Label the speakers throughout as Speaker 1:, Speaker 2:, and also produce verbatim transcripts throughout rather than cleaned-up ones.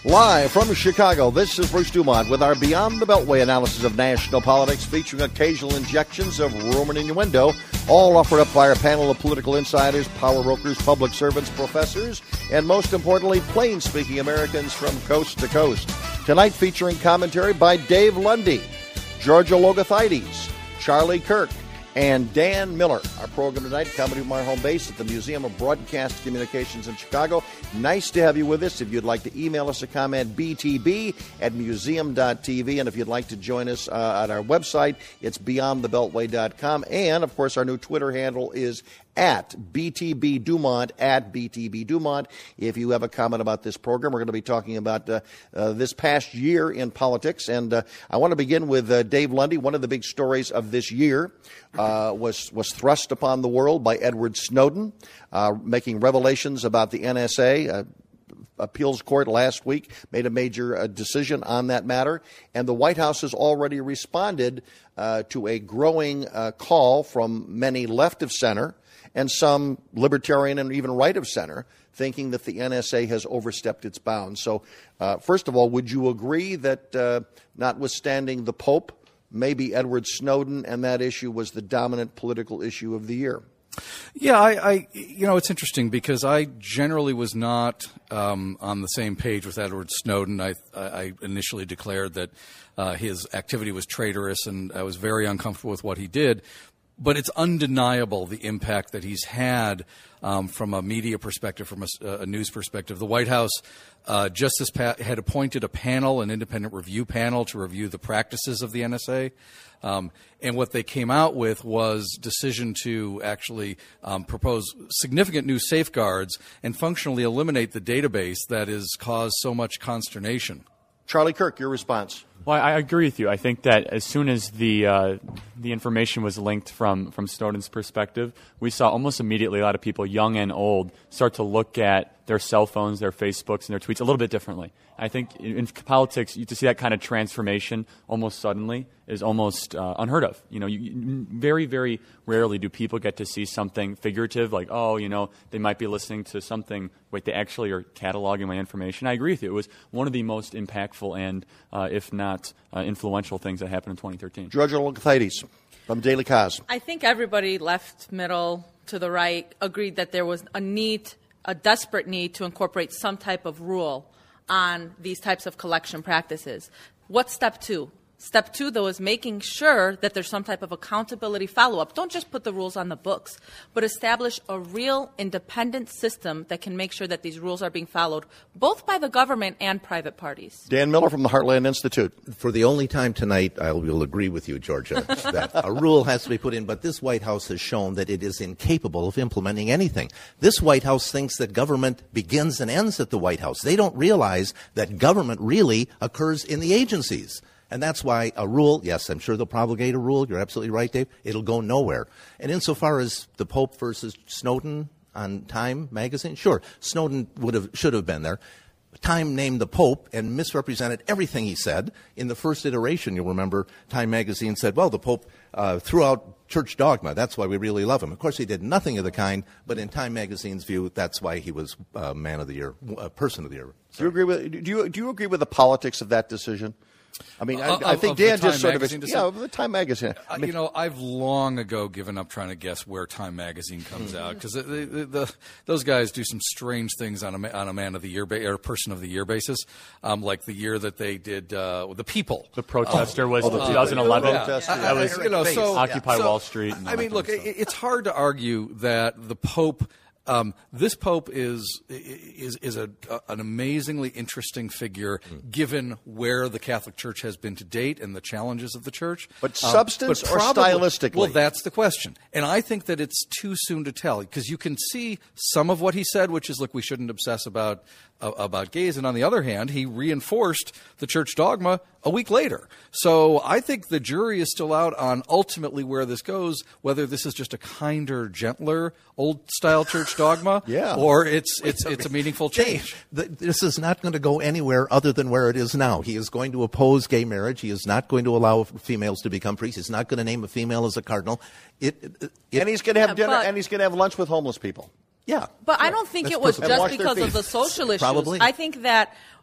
Speaker 1: Live from Chicago, this is Bruce Dumont with our Beyond the Beltway analysis of national politics, featuring occasional injections of rumor and innuendo, all offered up by our panel of political insiders, power brokers, public servants, professors, and most importantly, plain-speaking Americans from coast to coast. Tonight featuring commentary by Dave Lundy, Georgia Logothetes, Charlie Kirk, and Dan Miller. Our program tonight coming from our home base at the Museum of Broadcast Communications in Chicago. Nice to have you with us. If you'd like to email us a comment, b t b at museum dot t v. And if you'd like to join us uh, at our website, it's beyond the beltway dot com. And, of course, our new Twitter handle is at B T B Dumont, at B T B Dumont. If you have a comment about this program, we're going to be talking about uh, uh, this past year in politics. And uh, I want to begin with uh, Dave Lundy. One of the big stories of this year uh, was, was thrust upon the world by Edward Snowden, uh, making revelations about the N S A. Uh, appeals court last week made a major uh, decision on that matter. And the White House has already responded uh, to a growing uh, call from many left of center and some libertarian and even right of center, thinking that the N S A has overstepped its bounds. So, uh, first of all, would you agree that, uh, notwithstanding the Pope, maybe Edward Snowden and that issue was the dominant political issue of the year?
Speaker 2: Yeah, I, I you know, it's interesting because I generally was not um, on the same page with Edward Snowden. I, I initially declared that uh, his activity was traitorous, and I was very uncomfortable with what he did. But it's undeniable the impact that he's had um, from a media perspective, from a, a news perspective. The White House uh, just this pa- had appointed a panel, an independent review panel, to review the practices of the N S A. Um, and what they came out with was decision to actually um, propose significant new safeguards and functionally eliminate the database that has caused so much consternation.
Speaker 1: Charlie Kirk, your response.
Speaker 3: Well, I agree with you. I think that as soon as the uh, the information was linked from, from Snowden's perspective, we saw almost immediately a lot of people, young and old, start to look at their cell phones, their Facebooks, and their tweets a little bit differently. I think in, in politics, you, to see that kind of transformation almost suddenly is almost uh, unheard of. You know, you, you, very, very rarely do people get to see something figurative, like, oh, you know, they might be listening to something. Wait, they actually are cataloging my information. I agree with you. It was one of the most impactful and, uh, if not uh, influential things that happened in twenty thirteen.
Speaker 1: Georgia Logothetes from Daily Kos.
Speaker 4: I think everybody, left, middle, to the right, agreed that there was a need, a desperate need to incorporate some type of rule on these types of collection practices. What's step two? Step two, though, is making sure that there's some type of accountability follow-up. Don't just put the rules on the books, but establish a real independent system that can make sure that these rules are being followed, both by the government and private parties.
Speaker 1: Dan Miller from the Heartland Institute.
Speaker 5: For the only time tonight, I will agree with you, Georgia, that a rule has to be put in, but this White House has shown that it is incapable of implementing anything. This White House thinks that government begins and ends at the White House. They don't realize that government really occurs in the agencies. And that's why a rule, yes, I'm sure they'll promulgate a rule. You're absolutely right, Dave. It'll go nowhere. And insofar as the Pope versus Snowden on Time magazine, sure, Snowden would have, should have been there. Time named the Pope and misrepresented everything he said. In the first iteration, you'll remember, Time magazine said, well, the Pope uh, threw out church dogma. That's why we really love him. Of course, he did nothing of the kind, but in Time magazine's view, that's why he was uh, man of the year, uh, person of the year.
Speaker 1: Do you agree with? Do you do you agree with the politics of that decision? I mean, I,
Speaker 2: Of-
Speaker 1: I think
Speaker 2: of
Speaker 1: Dan
Speaker 2: the
Speaker 1: just
Speaker 2: Time
Speaker 1: sort of,
Speaker 2: magazine
Speaker 1: yeah,
Speaker 2: decision?
Speaker 1: of the Time magazine. I
Speaker 2: Uh,
Speaker 1: mean,
Speaker 2: you know, I've long ago given up trying to guess where Time magazine comes out because the, the, the, those guys do some strange things on a ma- on a man of the year ba- or person of the year basis, um, like the year that they did uh, the People.
Speaker 3: The protester was
Speaker 1: oh, the
Speaker 3: twenty eleven.
Speaker 1: Yeah. Protester,
Speaker 3: That was
Speaker 2: you know, so
Speaker 3: Occupy
Speaker 2: so,
Speaker 3: Wall Street. And
Speaker 2: I
Speaker 3: all
Speaker 2: mean,
Speaker 3: that
Speaker 2: look,
Speaker 3: kind of
Speaker 2: it, it's hard to argue that the Pope. Um, this Pope is is is a, an amazingly interesting figure, mm. given where the Catholic Church has been to date and the challenges of the Church.
Speaker 1: But
Speaker 2: Um,
Speaker 1: substance
Speaker 2: but
Speaker 1: or
Speaker 2: probably-
Speaker 1: stylistically?
Speaker 2: Well, that's the question, and I think that it's too soon to tell because you can see some of what he said, which is, look, we shouldn't obsess about uh, about gays, and on the other hand, he reinforced the church dogma a week later. So I think the jury is still out on ultimately where this goes, whether this is just a kinder, gentler, old-style church dogma,
Speaker 1: Yeah.
Speaker 2: or it's it's it's a meaningful change.
Speaker 5: Dave, th- this is not going to go anywhere other than where it is now. He is going to oppose gay marriage. He is not going to allow females to become priests. He's not going to name a female as a cardinal. It, it, it,
Speaker 1: and he's going to have
Speaker 4: Yeah,
Speaker 1: dinner
Speaker 4: but-
Speaker 1: and he's going to have lunch with homeless people.
Speaker 5: yeah.
Speaker 4: But I don't think
Speaker 5: That's
Speaker 4: it was
Speaker 5: perfect.
Speaker 1: And
Speaker 4: just
Speaker 1: wash their
Speaker 4: because of
Speaker 1: feet.
Speaker 4: the social issues.
Speaker 5: Probably.
Speaker 4: I think that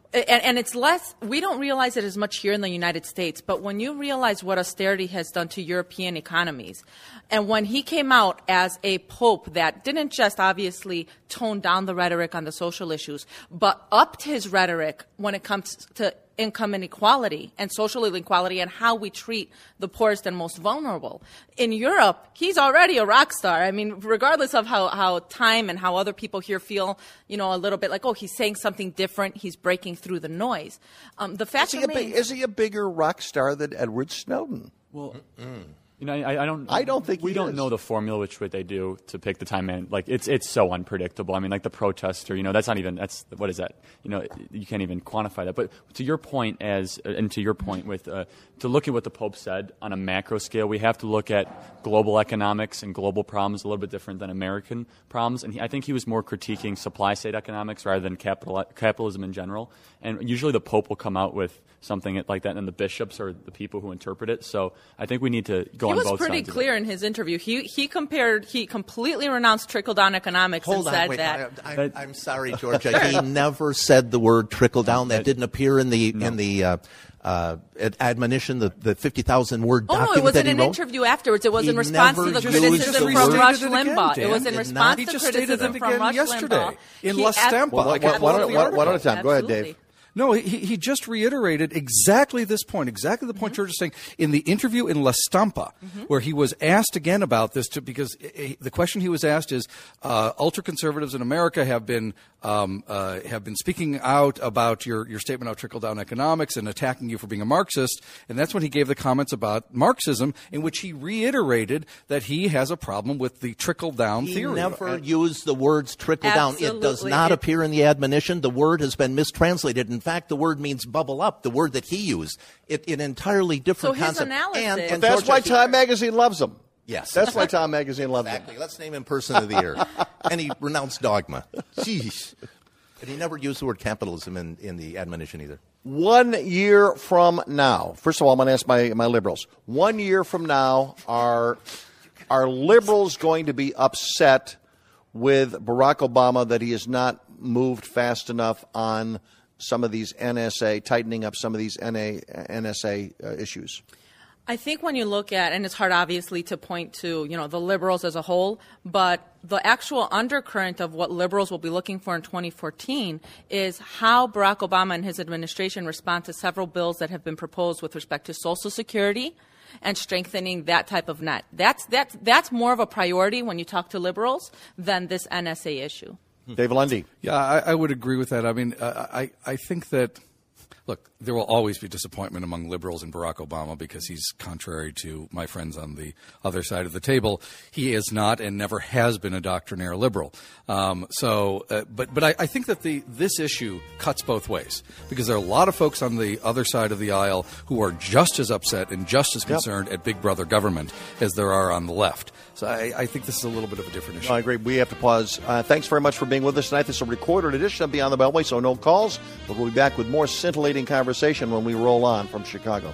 Speaker 4: And, and it's less, we don't realize it as much here in the United States, but when you realize what austerity has done to European economies, and when he came out as a pope that didn't just obviously tone down the rhetoric on the social issues, but upped his rhetoric when it comes to income inequality and social inequality and how we treat the poorest and most vulnerable. In Europe, he's already a rock star. I mean, regardless of how, how time and how other people here feel, you know, a little bit like, oh, he's saying something different, he's breaking through the noise. Um, the fact
Speaker 1: is he, a
Speaker 4: remains,
Speaker 1: big, is he a bigger rock star than Edward Snowden?
Speaker 3: Well, mm. You know, I, I don't.
Speaker 1: I don't think
Speaker 3: we
Speaker 1: he
Speaker 3: don't
Speaker 1: is.
Speaker 3: know the formula which way they do to pick the time in. Like it's it's so unpredictable. I mean, like the protester. You know, that's not even that's what is that? You know, you can't even quantify that. But to your point, as and to your point with uh, to look at what the Pope said on a macro scale, we have to look at global economics and global problems a little bit different than American problems. And he, I think he was more critiquing supply side economics rather than capital, capitalism in general. And usually the Pope will come out with something like that, and the bishops are the people who interpret it. So I think we need to go
Speaker 4: he
Speaker 3: on both sides.
Speaker 4: He was pretty clear in his interview. He he compared, he completely renounced trickle-down economics
Speaker 5: Hold
Speaker 4: and
Speaker 5: on,
Speaker 4: said
Speaker 5: wait,
Speaker 4: that.
Speaker 5: I, I, I'm sorry, Georgia. He never said the word trickle-down. That didn't appear in the
Speaker 3: No.
Speaker 5: in the uh, uh, admonition, the, the fifty thousand word
Speaker 4: Oh,
Speaker 5: document
Speaker 4: no, it was
Speaker 5: that
Speaker 4: in
Speaker 5: he
Speaker 4: an
Speaker 5: wrote.
Speaker 4: interview afterwards. It was
Speaker 5: He
Speaker 4: in response to
Speaker 5: never
Speaker 4: the
Speaker 5: used
Speaker 4: criticism
Speaker 5: the
Speaker 4: from
Speaker 5: word-
Speaker 4: Rush
Speaker 2: He just restated it again,
Speaker 4: Limbaugh.
Speaker 2: Dan.
Speaker 4: It was in
Speaker 5: He did
Speaker 4: response
Speaker 5: not.
Speaker 2: He
Speaker 4: to
Speaker 2: just stated
Speaker 4: criticism
Speaker 2: it
Speaker 4: from
Speaker 2: again
Speaker 4: Rush
Speaker 2: yesterday
Speaker 4: Limbaugh.
Speaker 2: in
Speaker 4: He
Speaker 2: La
Speaker 4: ab-
Speaker 2: Stampa.
Speaker 1: Well,
Speaker 2: I
Speaker 1: why,
Speaker 2: got
Speaker 1: why,
Speaker 2: all
Speaker 1: don't,
Speaker 2: the
Speaker 1: why, why don't
Speaker 2: article.
Speaker 1: I time? Go ahead, Dave.
Speaker 4: Absolutely.
Speaker 2: No, he, he just reiterated exactly this point, exactly the point
Speaker 4: Mm-hmm.
Speaker 2: George is saying in the interview in La Stampa, mm-hmm. where he was asked again about this, to, because it, the question he was asked is, uh, ultra conservatives in America have been um, uh, have been speaking out about your your statement of trickle down economics and attacking you for being a Marxist, and that's when he gave the comments about Marxism, in which he reiterated that he has a problem with the trickle down
Speaker 5: He
Speaker 2: theory.
Speaker 5: never used the words trickle down. It does
Speaker 4: Absolutely.
Speaker 5: not
Speaker 4: It-
Speaker 5: appear in the admonition. The word has been mistranslated. In fact, the word means bubble up, the word that he used. It an entirely different
Speaker 4: So his
Speaker 5: concept.
Speaker 4: analysis-
Speaker 5: And, and
Speaker 1: That's
Speaker 5: Georgia,
Speaker 1: why
Speaker 5: he-
Speaker 1: Time Magazine loves him.
Speaker 5: Yes.
Speaker 1: That's why Time Magazine loves him.
Speaker 5: Exactly. Let's name him Person of the Year. And he renounced dogma. Jeez. But he never used the word capitalism in, in the admonition either.
Speaker 1: One year from now, first of all, I'm going to ask my, my liberals. One year from now, are are liberals going to be upset with Barack Obama that he has not moved fast enough on some of these N S A, tightening up some of these N A, N S A uh, issues?
Speaker 4: I think when you look at, and it's hard obviously to point to, you know, the liberals as a whole, but the actual undercurrent of what liberals will be looking for in twenty fourteen is how Barack Obama and his administration respond to several bills that have been proposed with respect to Social Security and strengthening that type of net. That's, that's, that's more of a priority when you talk to liberals than this N S A issue.
Speaker 1: Dave Lundy.
Speaker 2: Yeah, I, I would agree with that. I mean, uh, I, I think that, look, there will always be disappointment among liberals in Barack Obama because he's contrary to my friends on the other side of the table. He is not and never has been a doctrinaire liberal. Um, so, uh, but but I, I think that the this issue cuts both ways because there are a lot of folks on the other side of the aisle who are just as upset and just as concerned at Big Brother government as there are on the left. So I, I think this is a little bit of a different issue.
Speaker 1: I agree. We have to pause. Uh, thanks very much for being with us tonight. This is a recorded edition of Beyond the Beltway, so no calls. But we'll be back with more scintillating conversation when we roll on from Chicago.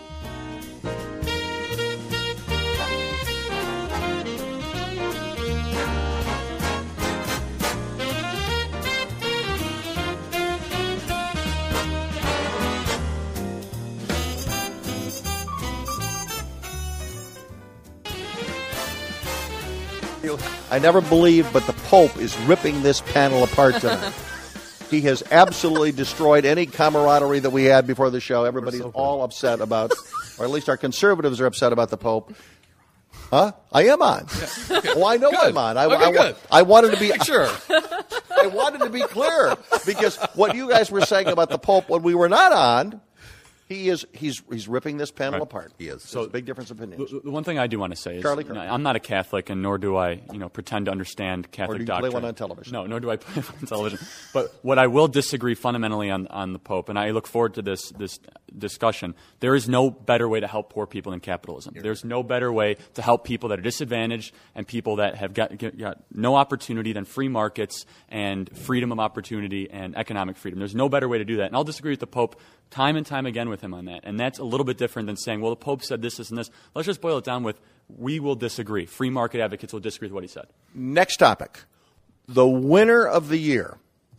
Speaker 1: I never believed, but the Pope is ripping this panel apart tonight. He has absolutely destroyed any camaraderie that we had before the show. Everybody's
Speaker 5: so
Speaker 1: all upset about, or at least our conservatives are upset about the Pope. Huh? I am on. Oh, I know
Speaker 2: Good.
Speaker 1: I'm on. I,
Speaker 2: Okay,
Speaker 1: I,
Speaker 2: good.
Speaker 1: I wanted to be
Speaker 2: Sure.
Speaker 1: I wanted to be clear because what you guys were saying about the Pope when we were not on, he is he's he's ripping this panel
Speaker 3: Right.
Speaker 1: apart.
Speaker 5: He is.
Speaker 1: So a big difference of opinions.
Speaker 3: The, the one thing I do want to say is,
Speaker 1: Charlie
Speaker 3: you know,
Speaker 1: Kirk.
Speaker 3: I'm not a Catholic, and nor do I, you know, pretend to understand Catholic
Speaker 1: do you play
Speaker 3: doctrine.
Speaker 1: one on television?
Speaker 3: No, nor do I play one on television. But what I will disagree fundamentally on, on the Pope, and I look forward to this this discussion. There is no better way to help poor people than capitalism. There's no better way to help people that are disadvantaged and people that have got, get, got no opportunity than free markets and freedom of opportunity and economic freedom. There's no better way to do that. And I'll disagree with the Pope time and time again with him on that. And that's a little bit different than saying, well, the Pope said this, this, and this. Let's just boil it down with, we will disagree. Free market advocates will disagree with what he said.
Speaker 1: Next topic. The winner of the year.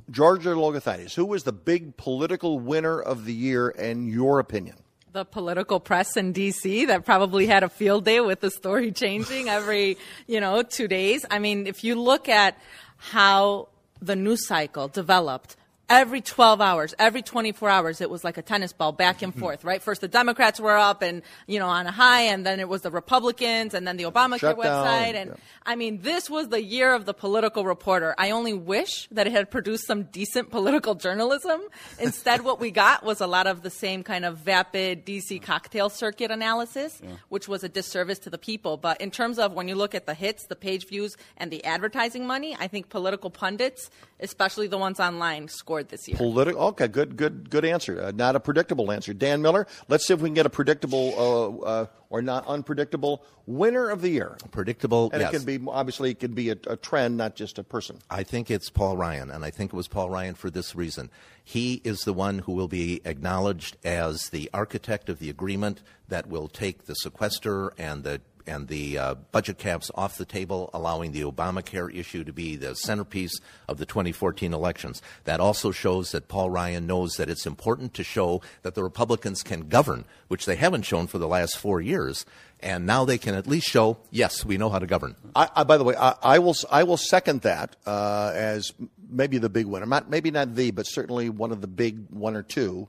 Speaker 1: Georgia Logothetis, who was the big political winner of the year in your opinion?
Speaker 4: The political press in D C that probably had a field day with the story changing every, you know, two days. I mean, if you look at how the news cycle developed, every twelve hours, every twenty-four hours, it was like a tennis ball back and forth, right? First the Democrats were up and, you know, on a high, and then it was the Republicans, and then the Obamacare
Speaker 1: Shutdown,
Speaker 4: website. And
Speaker 1: yeah.
Speaker 4: I mean, this was the year of the political reporter. I only wish that it had produced some decent political journalism. Instead, what we got was a lot of the same kind of vapid D C cocktail circuit analysis, yeah. which was a disservice to the people. But in terms of when you look at the hits, the page views, and the advertising money, I think political pundits, especially the ones online, scored this year.
Speaker 1: Political. Okay, good, good, good answer. Uh, not a predictable answer. Dan Miller, let's see if we can get a predictable uh, uh, or not unpredictable winner of the year.
Speaker 5: Predictable,
Speaker 1: and
Speaker 5: yes.
Speaker 1: it can be, obviously, it can be a, a trend, not just a person.
Speaker 5: I think it's Paul Ryan, and I think it was Paul Ryan for this reason. He is the one who will be acknowledged as the architect of the agreement that will take the sequester and the and the uh, budget caps off the table, allowing the Obamacare issue to be the centerpiece of the twenty fourteen elections. That also shows that Paul Ryan knows that it's important to show that the Republicans can govern, which they haven't shown for the last four years. And now they can at least show, yes, we know how to govern.
Speaker 1: I, I, by the way, I, I will I will second that uh, as maybe the big winner. Not, maybe not the, but certainly one of the big one or two.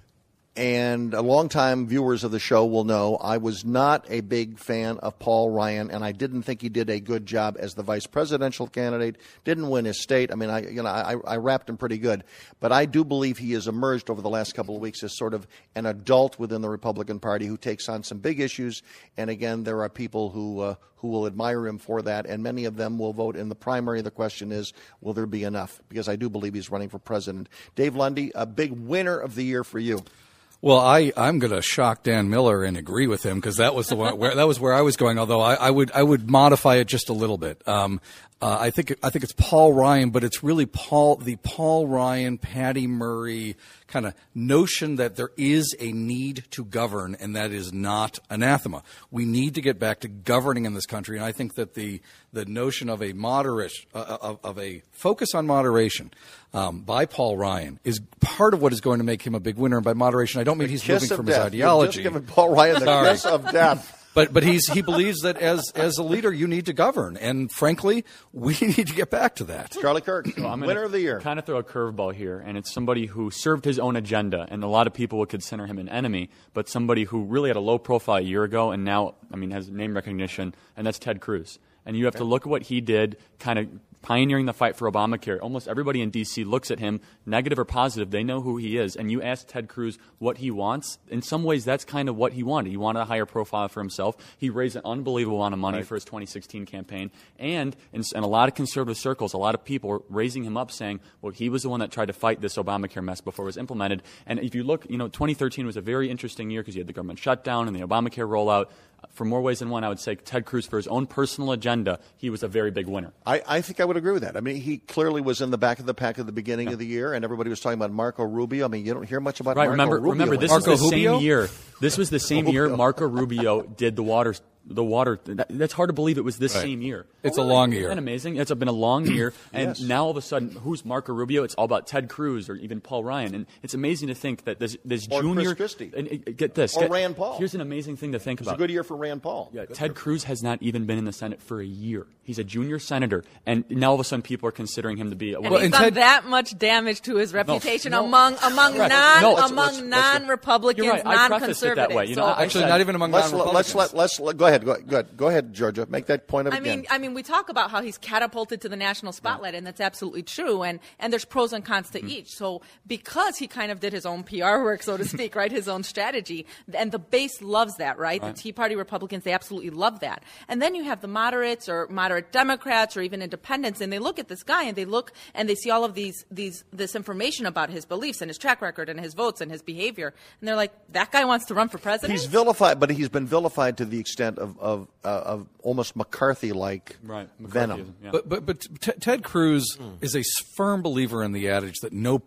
Speaker 1: And longtime viewers of the show will know I was not a big fan of Paul Ryan, and I didn't think he did a good job as the vice presidential candidate. Didn't win his state. I mean, I you know I, I wrapped him pretty good, but I do believe he has emerged over the last couple of weeks as sort of an adult within the Republican Party who takes on some big issues. And again, there are people who uh, who will admire him for that, and many of them will vote in the primary. The question is, will there be enough? Because I do believe he's running for president. Dave Lundy, a big winner of the year for you.
Speaker 2: Well, I, I'm going to shock Dan Miller and agree with him because that was the one where that was where I was going. Although I, I would I would modify it just a little bit. Um, uh, I think I think it's Paul Ryan, but it's really Paul the Paul Ryan, Patty Murray kind of notion that there is a need to govern, and that is not anathema. We need to get back to governing in this country, and I think that the the notion of a moderate uh, of, of a focus on moderation um, by Paul Ryan is part of what is going to make him a big winner. And by moderation, I don't mean
Speaker 1: the
Speaker 2: he's moving from
Speaker 1: death.
Speaker 2: his ideology.
Speaker 1: You've just given Paul Ryan the
Speaker 2: Sorry.
Speaker 1: kiss of death.
Speaker 2: But but he's he believes that as as a leader you need to govern, and frankly we need to get back to that.
Speaker 1: Charlie Kirk,
Speaker 3: so I'm
Speaker 1: winner of the year.
Speaker 3: Kind of throw a curveball here, and it's somebody who served his own agenda, and a lot of people would consider him an enemy, but somebody who really had a low profile a year ago, and now I mean has name recognition, and that's Ted Cruz. And you have
Speaker 1: okay.
Speaker 3: to look at what he did, kind of pioneering the fight for Obamacare. Almost everybody in D C looks at him, negative or positive. They know who he is. And you ask Ted Cruz what he wants. In some ways, that's kind of what he wanted. He wanted a higher profile for himself. He raised an unbelievable amount of money right. for his twenty sixteen campaign. And in, in a lot of conservative circles, a lot of people were raising him up saying, well, he was the one that tried to fight this Obamacare mess before it was implemented. And if you look, you know, twenty thirteen was a very interesting year because you had the government shutdown and the Obamacare rollout. For more ways than one, I would say Ted Cruz, for his own personal agenda, he was a very big winner.
Speaker 1: I, I think I would agree with that. I mean, he clearly was in the back of the pack at the beginning
Speaker 3: yeah.
Speaker 1: of the year, and everybody was talking about Marco Rubio. I mean, you don't hear much about
Speaker 3: right,
Speaker 1: Marco
Speaker 3: remember,
Speaker 1: Rubio.
Speaker 3: Remember, this
Speaker 2: Marco
Speaker 3: was the
Speaker 2: Rubio?
Speaker 3: same year. This was the same year Marco Rubio did the water. The water. That, that's hard to believe it was this
Speaker 2: right.
Speaker 3: same year.
Speaker 2: It's
Speaker 3: oh,
Speaker 2: a
Speaker 3: really?
Speaker 2: long year.
Speaker 3: Isn't that amazing? It's been a long year, and
Speaker 1: yes.
Speaker 3: now all of a sudden, who's Marco Rubio? It's all about Ted Cruz or even Paul Ryan, and it's amazing to think that this this
Speaker 1: or
Speaker 3: junior.
Speaker 1: Chris Christie.
Speaker 3: And, and, get this.
Speaker 1: Or
Speaker 3: get,
Speaker 1: Rand Paul.
Speaker 3: Here's an amazing thing to think
Speaker 1: It's
Speaker 3: about.
Speaker 1: a good year for Rand Paul.
Speaker 3: Yeah,
Speaker 1: good
Speaker 3: Ted Cruz has not even been in the Senate for a year. He's a junior senator, and now all of a sudden people are considering him to be. A,
Speaker 4: And
Speaker 2: well,
Speaker 4: he's
Speaker 2: and
Speaker 4: done
Speaker 2: Ted,
Speaker 4: that much damage to his reputation
Speaker 3: no.
Speaker 4: among among
Speaker 3: Right.
Speaker 4: non
Speaker 3: No, let's-
Speaker 4: among
Speaker 3: let's- let's-
Speaker 4: non-Republicans,
Speaker 3: You're right. I prefaced it
Speaker 4: non-conservatives.
Speaker 3: that way. You know,
Speaker 4: So-
Speaker 3: I
Speaker 2: actually
Speaker 3: said-
Speaker 2: not even among
Speaker 1: Let's,
Speaker 2: non-Republicans.
Speaker 1: let's, let, let's, let, go ahead, go, go ahead. Go ahead, Georgia. Make that point up
Speaker 4: I
Speaker 1: again.
Speaker 4: mean, I mean, we talk about how he's catapulted to the national spotlight, and that's absolutely true. And and there's pros and cons to mm-hmm. each. So because he kind of did his own P R work, so to speak, right, his own strategy, and the base loves that, right?
Speaker 3: right?
Speaker 4: The Tea Party Republicans, they absolutely love that. And then you have the moderates or moderate Democrats or even independents, and they look at this guy and they look and they see all of these these this information about his beliefs and his track record and his votes and his behavior, and they're like, that guy wants to run for president.
Speaker 1: He's vilified, but he's been vilified to the extent of of, uh, of almost McCarthy-like
Speaker 3: right.
Speaker 1: venom.
Speaker 3: Yeah.
Speaker 2: But but but T- Ted Cruz mm. is a firm believer in the adage that no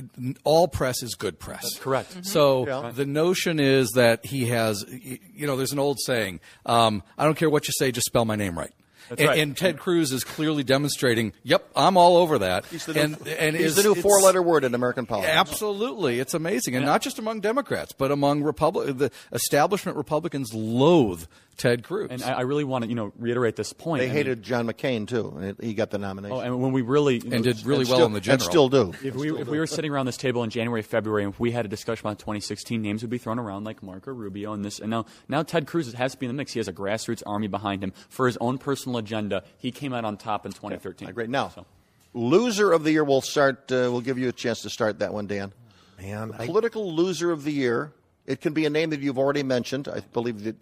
Speaker 2: all press is good press.
Speaker 3: That's correct.
Speaker 4: Mm-hmm.
Speaker 2: So
Speaker 1: Yeah.
Speaker 2: the notion is that he has, you know, there's an old saying, um, I don't care what you say, just spell my name right. and,
Speaker 3: right.
Speaker 2: and Ted Cruz is clearly demonstrating, yep, I'm all over that.
Speaker 1: He's the new,
Speaker 2: and, and
Speaker 1: he's
Speaker 2: is,
Speaker 1: the new
Speaker 2: it's-
Speaker 1: four-letter word in American politics.
Speaker 2: Absolutely. It's amazing. And not just among Democrats, but among Republic, the establishment Republicans loathe Ted Cruz.
Speaker 3: And I, I really want to, you know, reiterate this point.
Speaker 1: They
Speaker 3: I mean,
Speaker 1: hated John McCain, too, and he got the nomination.
Speaker 3: oh, and when we really you know,
Speaker 2: and did really
Speaker 1: And
Speaker 2: well
Speaker 1: still-
Speaker 2: in the general.
Speaker 1: And still do.
Speaker 3: If we, if we were sitting around this table in January, February, and if we had a discussion about twenty sixteen, names would be thrown around like Marco Rubio and this. And now, now Ted Cruz has to be in the mix. He has a grassroots army behind him for his own personal agenda. He came out on top in twenty thirteen.
Speaker 1: Great. Now,
Speaker 3: So.
Speaker 1: loser of the year, we'll start. Uh, we'll give you a chance to start that one, Dan.
Speaker 5: Man, I,
Speaker 1: Political loser of the year. It can be a name that you've already mentioned. I believe that.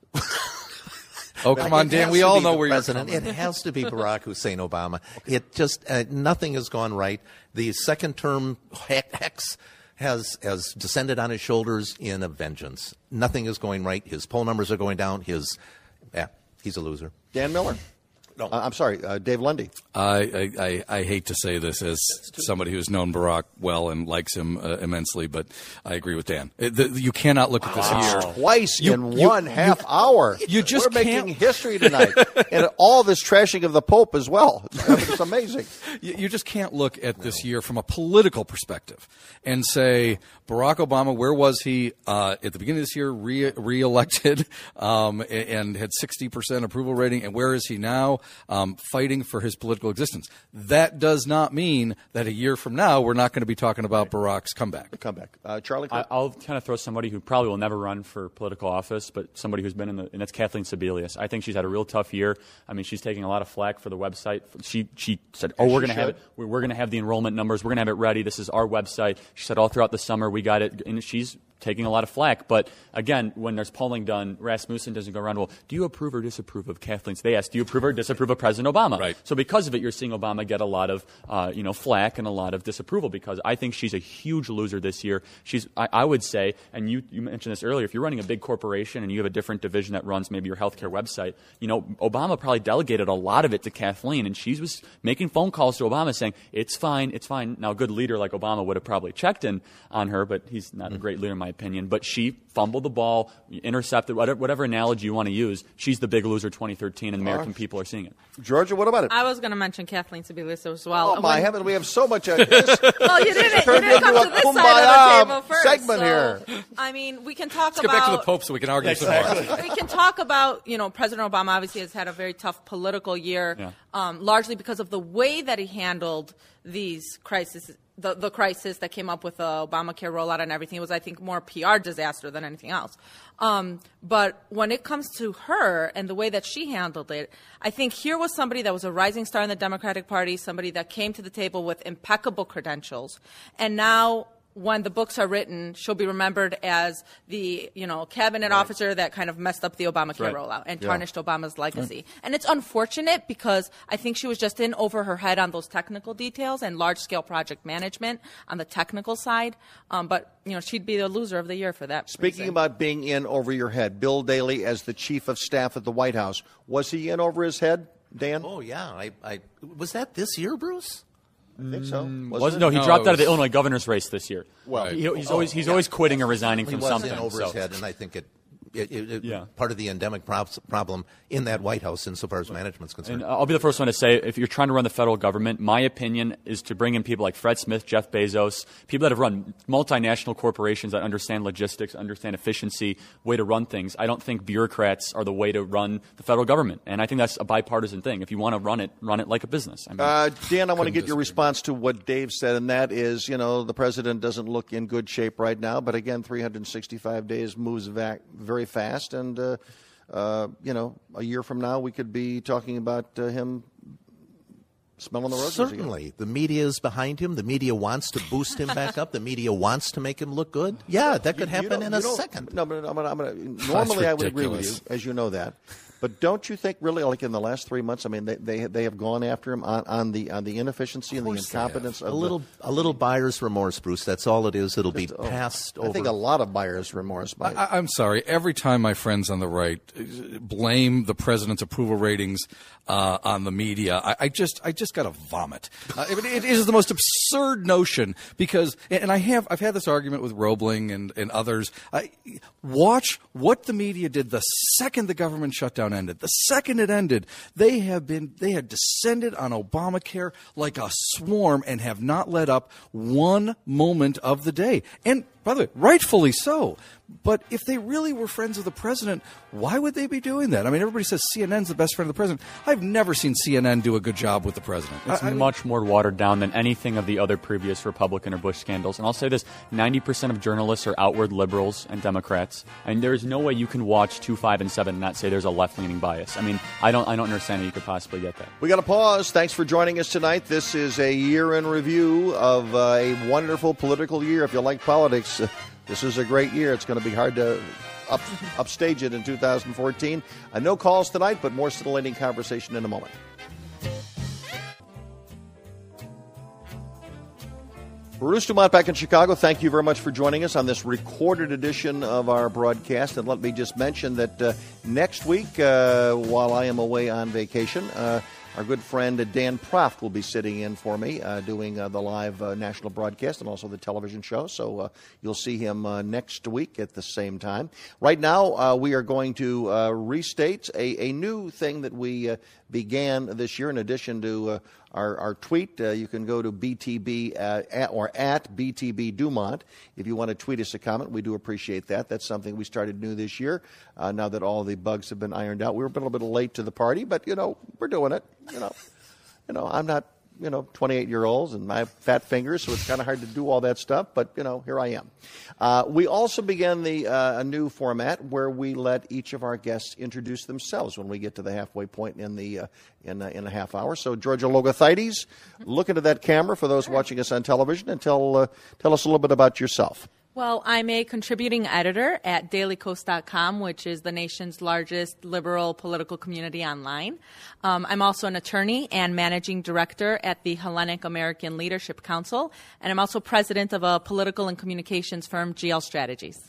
Speaker 2: Oh, come on,
Speaker 5: It
Speaker 2: Dan.
Speaker 5: has
Speaker 2: We
Speaker 5: to
Speaker 2: all
Speaker 5: be
Speaker 2: know
Speaker 5: the
Speaker 2: where you're
Speaker 5: president.
Speaker 2: coming.
Speaker 5: It has to be Barack Hussein Obama. It just uh, nothing has gone right. The second term hex has has descended on his shoulders in a vengeance. Nothing is going right. His poll numbers are going down. His, yeah, he's a loser.
Speaker 1: Dan Miller. No, uh, I'm sorry, uh, Dave Lundy.
Speaker 2: I, I, I, I hate to say this as somebody who's known Barack well and likes him uh, immensely, but I agree with Dan. It, the, you cannot look at this year.
Speaker 1: Twice
Speaker 2: You-
Speaker 1: in
Speaker 2: you-
Speaker 1: one half hour.
Speaker 2: you just
Speaker 1: We're making
Speaker 2: can't-
Speaker 1: history tonight, and all this trashing of the Pope as well. I mean, it's amazing.
Speaker 2: You, you just can't look at this year from a political perspective and say Barack Obama, where was he uh, at the beginning of this year, re- reelected um, and, and had sixty percent approval rating, and where is he now, um, fighting for his political existence? That does not mean that a year from now we're not going to be talking about Barack's comeback.
Speaker 1: Come back, uh, Charlie.
Speaker 3: I, I'll kind of throw somebody who probably will never run for political office, but somebody who's been in the, and that's Kathleen Sebelius. I think she's had a real tough year. I mean, she's taking a lot of flack for the website. She she said, "Oh,
Speaker 1: As
Speaker 3: we're
Speaker 1: she
Speaker 3: going to have
Speaker 1: should.
Speaker 3: it. We're, we're going to have the enrollment numbers. We're going to have it ready. This is our website." She said, "All throughout the summer, we got it," and she's taking a lot of flack. But again, when there's polling done, Rasmussen doesn't go around, well, do you approve or disapprove of Kathleen's? They ask, do you approve or disapprove of President Obama?
Speaker 2: Right.
Speaker 3: So because of it, you're seeing Obama get a lot of, uh, you know, flack and a lot of disapproval, because I think she's a huge loser this year. She's, I, I would say, and you, you mentioned this earlier, if you're running a big corporation and you have a different division that runs maybe your healthcare website, you know, Obama probably delegated a lot of it to Kathleen, and she was making phone calls to Obama saying, it's fine, it's fine. Now, a good leader like Obama would have probably checked in on her, but he's not a great leader in my opinion. But she fumbled the ball, intercepted, whatever, whatever analogy you want to use. She's the big loser twenty thirteen, and American people are seeing it.
Speaker 1: Georgia, what about it?
Speaker 4: I was going to mention Kathleen Sebelius as well.
Speaker 1: Oh my
Speaker 4: When-
Speaker 1: heavens, we have so much. Uh, this
Speaker 4: Well, you didn't, you
Speaker 1: turned
Speaker 4: didn't come
Speaker 1: into
Speaker 4: to
Speaker 1: a
Speaker 4: this
Speaker 1: kumbaya
Speaker 4: side of the table first.
Speaker 1: segment
Speaker 4: so,
Speaker 1: here.
Speaker 4: I mean, we can talk
Speaker 2: Let's get
Speaker 4: about
Speaker 2: back to the Pope so we can argue some more.
Speaker 4: we can talk about, you know, President Obama obviously has had a very tough political year,
Speaker 3: Yeah.
Speaker 4: um, largely because of the way that he handled these crises, the, the crisis that came up with the Obamacare rollout and everything. It was, I think, more P R disaster than anything else. Um, but when it comes to her and the way that she handled it, I think here was somebody that was a rising star in the Democratic Party, somebody that came to the table with impeccable credentials, and now when the books are written, she'll be remembered as the, you know, cabinet officer that kind of messed up the Obamacare
Speaker 3: Right.
Speaker 4: rollout and
Speaker 1: Yeah.
Speaker 4: tarnished Obama's legacy. And it's unfortunate because I think she was just in over her head on those technical details and large-scale project management on the technical side. Um, but, you know, she'd be the loser of the year for that
Speaker 1: Speaking
Speaker 4: reason.
Speaker 1: about being in over your head, Bill Daley as the chief of staff at the White House, was he in over his head, Dan?
Speaker 5: Oh yeah, I, I was that this year, Bruce?
Speaker 1: I think so. Wasn't
Speaker 3: Was,
Speaker 1: it?
Speaker 3: no, he
Speaker 2: No,
Speaker 3: dropped
Speaker 2: it
Speaker 3: out of the
Speaker 2: was-
Speaker 3: Illinois governor's race this year.
Speaker 1: Well,
Speaker 3: he, he's always he's
Speaker 5: yeah.
Speaker 3: always quitting or resigning
Speaker 5: He
Speaker 3: from
Speaker 5: was
Speaker 3: something.
Speaker 5: in over
Speaker 3: so.
Speaker 5: his head, and I think it. It, it, it
Speaker 3: Yeah.
Speaker 5: part of the endemic prob- problem in that White House insofar as management's concerned.
Speaker 3: And I'll be the first one to say, if you're trying to run the federal government, my opinion is to bring in people like Fred Smith, Jeff Bezos, people that have run multinational corporations that understand logistics, understand efficiency, way to run things. I don't think bureaucrats are the way to run the federal government. And I think that's a bipartisan thing. If you want to run it, run it like a business. I mean,
Speaker 1: Uh, Dan, I want to get your
Speaker 2: disagree.
Speaker 1: response to what Dave said, and that is, you know, the president doesn't look in good shape right now, but again, three hundred sixty-five days moves back very fast, and, uh, uh, you know, a year from now we could be talking about uh, him smelling the roses again.
Speaker 5: Certainly, the media is behind him. The media wants to boost him back up. The media wants to make him look good. Yeah, that could
Speaker 1: You
Speaker 5: happen
Speaker 1: don't-
Speaker 5: in
Speaker 1: you
Speaker 5: a
Speaker 1: don't-
Speaker 5: second.
Speaker 1: No, but I'm gonna, I'm gonna, normally I would agree with you,
Speaker 2: ridiculous.
Speaker 1: as you know that. But don't you think, really, like in the last three months, I mean, they they, they have gone after him on, on the on the inefficiency and the
Speaker 2: course they have.
Speaker 1: incompetence of
Speaker 5: A
Speaker 1: the-
Speaker 5: little, a little buyer's remorse, Bruce. That's all it is. It'll be passed
Speaker 1: I
Speaker 5: over.
Speaker 1: think a lot of buyer's remorse. Might.
Speaker 2: I, I'm sorry. Every time my friends on the right uh, blame the president's approval ratings uh, on the media, I, I just, I just got to vomit. Uh, it, it is the most absurd notion because, and I have, I've had this argument with Roebling and, and others. I, watch what the media did the second the government shut down shutdown ended, the second it ended, they have been they had descended on Obamacare like a swarm and have not let up one moment of the day. And by the way, rightfully so. But if they really were friends of the president, why would they be doing that? I mean, everybody says C N N's the best friend of the president. I've never seen C N N do a good job with the president.
Speaker 3: It's
Speaker 2: I, I
Speaker 3: much more watered down than anything of the other previous Republican or Bush scandals. And I'll say this, ninety percent of journalists are outward liberals and Democrats. And there's no way you can watch two, five, and seven and not say there's a left-leaning bias. I mean, I don't I don't understand how you could possibly get that.
Speaker 1: We got to pause. Thanks for joining us tonight. This is a year in review of uh, a wonderful political year. If you like politics, uh, this is a great year. It's going to be hard to up, upstage it in two thousand fourteen. Uh, no calls tonight, but more scintillating conversation in a moment. Bruce Dumont back in Chicago. Thank you very much for joining us on this recorded edition of our broadcast. And let me just mention that uh, next week, uh, while I am away on vacation, uh, our good friend Dan Proft will be sitting in for me, uh, doing uh, the live uh, national broadcast and also the television show. So uh, you'll see him uh, next week at the same time. Right now, uh, we are going to uh, restate a, a new thing that we uh, began this year in addition to uh, Our, our tweet. Uh, you can go to B T B uh, at, or at B T B Dumont if you want to tweet us a comment. We do appreciate that. That's something we started new this year. Uh, now that all the bugs have been ironed out, we were a little bit late to the party, but you know we're doing it. You know, you know I'm not you know twenty-eight year olds and I have fat fingers, so it's kind of hard to do all that stuff. But you know here I am. Uh, we also began the uh, a new format where we let each of our guests introduce themselves when we get to the halfway point in the uh, in uh, in a half hour. So Georgia Logothaides, look into that camera for those watching us on television and tell uh, tell us a little bit about yourself.
Speaker 4: Well, I'm a contributing editor at daily kos dot com, which is the nation's largest liberal political community online. Um, I'm also an attorney and managing director at the Hellenic American Leadership Council, and I'm also president of a political and communications firm, G L Strategies.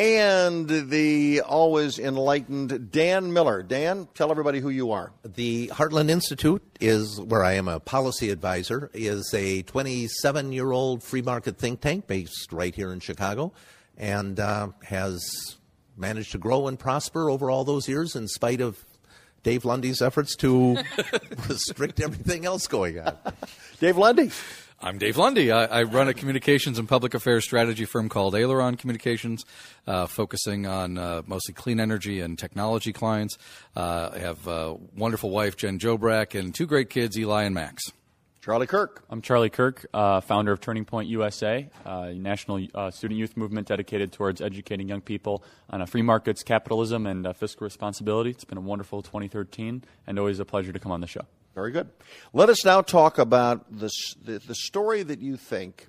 Speaker 1: And the always enlightened Dan Miller. Dan, tell everybody who you are.
Speaker 5: The Heartland Institute is where I am a policy advisor, is a twenty-seven-year-old free market think tank based right here in Chicago and uh, has managed to grow and prosper over all those years in spite of Dave Lundy's efforts to restrict everything else going on.
Speaker 1: Dave Lundy.
Speaker 2: I'm Dave Lundy. I, I run a communications and public affairs strategy firm called Aileron Communications, uh, focusing on uh, mostly clean energy and technology clients. Uh, I have a wonderful wife, Jen Jobrack, and two great kids, Eli and Max.
Speaker 1: Charlie Kirk.
Speaker 3: I'm Charlie Kirk, uh, founder of Turning Point U S A, a national uh, student youth movement dedicated towards educating young people on uh, free markets, capitalism, and uh, fiscal responsibility. It's been a wonderful twenty thirteen and always a pleasure to come on the show.
Speaker 1: Very good. Let us now talk about the, the, the story that you think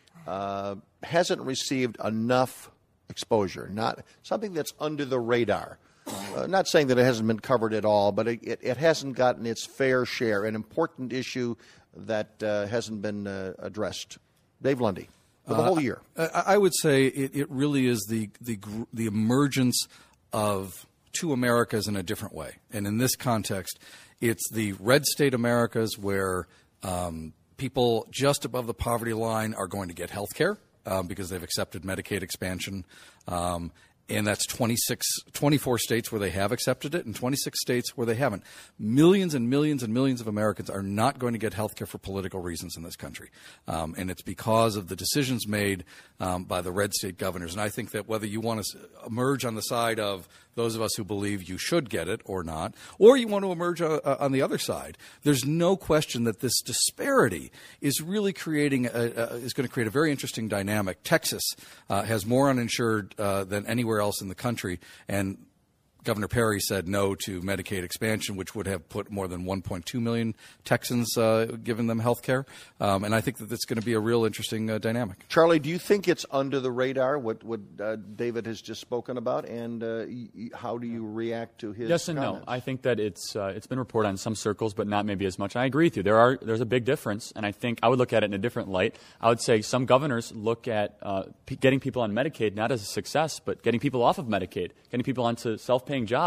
Speaker 1: uh, hasn't received enough exposure, not something that's under the radar. Uh, not saying that it hasn't been covered at all, but it, it, it hasn't gotten its fair share, an important issue that uh, hasn't been uh, addressed. Dave Lundy, for the uh, whole year.
Speaker 2: I, I would say it, it really is the, the, the emergence of two Americas in a different way. And in this context, it's the red state Americas where um, people just above the poverty line are going to get health care um, because they've accepted Medicaid expansion. Um, and that's twenty-six, twenty-four states where they have accepted it and twenty-six states where they haven't. Millions and millions and millions of Americans are not going to get health care for political reasons in this country. Um, and it's because of the decisions made um, by the red state governors. And I think that whether you want to emerge on the side of those of us who believe you should get it or not, or you want to emerge uh, uh, on the other side, there's no question that this disparity is really creating a, a, is going to create a very interesting dynamic. Texas uh, has more uninsured uh, than anywhere else in the country, and Governor Perry said no to Medicaid expansion, which would have put more than one point two million Texans, uh, given them health care. Um, and I think that it's going to be a real interesting uh, dynamic.
Speaker 1: Charlie, do you think it's under the radar, what, what uh, David has just spoken about? And uh, y- how do you react to his
Speaker 3: Yes and
Speaker 1: comments?
Speaker 3: no. I think that it's uh, it's been reported on some circles, but not maybe as much. And I agree with you. There are There's a big difference, and I think I would look at it in a different light. I would say some governors look at uh, p- getting people on Medicaid not as a success, but getting people off of Medicaid, getting people onto self-paying jobs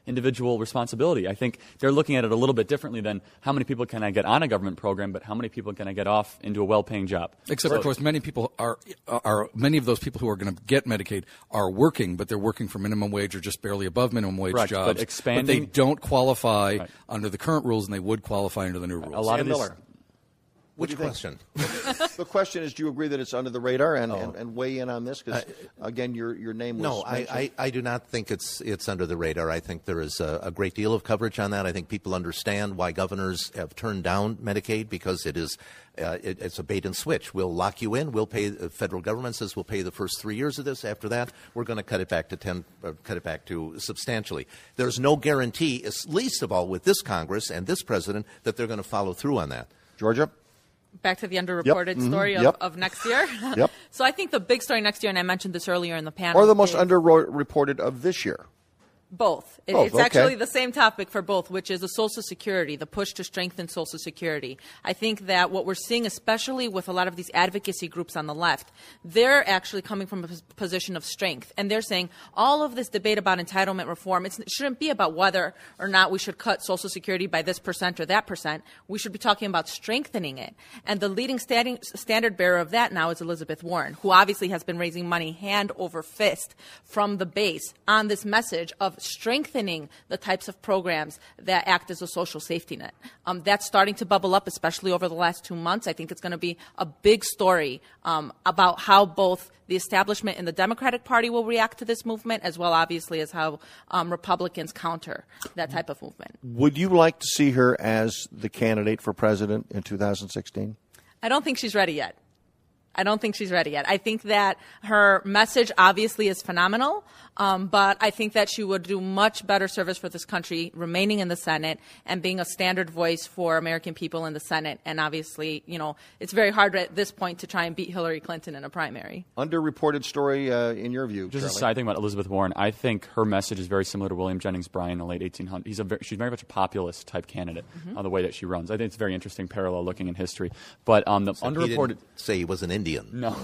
Speaker 3: individual responsibility. I think they're looking at it a little bit differently than how many people can I get on a government program, but how many people can I get off into a well-paying job.
Speaker 2: Except,
Speaker 3: so,
Speaker 2: of course, many people are are many of those people who are going to get Medicaid are working, but they're working for minimum wage or just barely above minimum wage
Speaker 3: Correct,
Speaker 2: jobs.
Speaker 3: But, expanding,
Speaker 2: but they don't qualify
Speaker 3: right.
Speaker 2: under the current rules, and they would qualify under the new rules.
Speaker 3: A lot
Speaker 1: Sam
Speaker 3: of this,
Speaker 1: Miller.
Speaker 5: Which question?
Speaker 1: The question is, do you agree that it's under the radar, and,
Speaker 5: Oh.
Speaker 1: and, and weigh in on this? Because, uh, again, your your name was
Speaker 5: No, I,
Speaker 1: mentioned.
Speaker 5: I, I do not think it's it's under the radar. I think there is a, a great deal of coverage on that. I think people understand why governors have turned down Medicaid, because it is uh, it, it's a bait and switch. We'll lock you in. We'll pay. The federal government says we'll pay the first three years of this. After that, we're going to cut it back to ten, uh, cut it back to substantially. There's no guarantee, least of all with this Congress and this president, that they're going to follow through on that.
Speaker 1: Georgia?
Speaker 4: Back to the underreported
Speaker 1: Yep. Mm-hmm.
Speaker 4: story of,
Speaker 1: Yep.
Speaker 4: of next year.
Speaker 1: Yep.
Speaker 4: So I think the big story next year, and I mentioned this earlier in the panel,
Speaker 1: Or the most
Speaker 4: is
Speaker 1: underreported of this year?
Speaker 4: both. It,
Speaker 1: Both,
Speaker 4: it's
Speaker 1: okay.
Speaker 4: actually the same topic for both, which is the Social Security, the push to strengthen Social Security. I think that what we're seeing, especially with a lot of these advocacy groups on the left, they're actually coming from a pos- position of strength. And they're saying all of this debate about entitlement reform, it's, it shouldn't be about whether or not we should cut Social Security by this percent or that percent. We should be talking about strengthening it. And the leading standing, standard bearer of that now is Elizabeth Warren, who obviously has been raising money hand over fist from the base on this message of strengthening the types of programs that act as a social safety net. Um, that's starting to bubble up, especially over the last two months. I think it's going to be a big story um, about how both the establishment in the Democratic Party will react to this movement, as well, obviously, as how um, Republicans counter that type of movement.
Speaker 1: Would you like to see her as the candidate for president in two thousand sixteen?
Speaker 4: I don't think she's ready yet. I don't think she's ready yet. I think that her message obviously is phenomenal, um, but I think that she would do much better service for this country remaining in the Senate and being a standard voice for American people in the Senate. And obviously, you know, it's very hard at this point to try and beat Hillary Clinton in a primary.
Speaker 1: Underreported story uh, in your view,
Speaker 3: Just
Speaker 1: Charlie?
Speaker 3: a side thing about Elizabeth Warren, I think her message is very similar to William Jennings Bryan in the late eighteen hundreds. He's a very, she's very much a populist type candidate mm-hmm. on the way that she runs. I think it's a very interesting parallel looking in history. But um, the
Speaker 5: So
Speaker 3: underreported...
Speaker 5: he didn't say he was an Indian.
Speaker 3: No.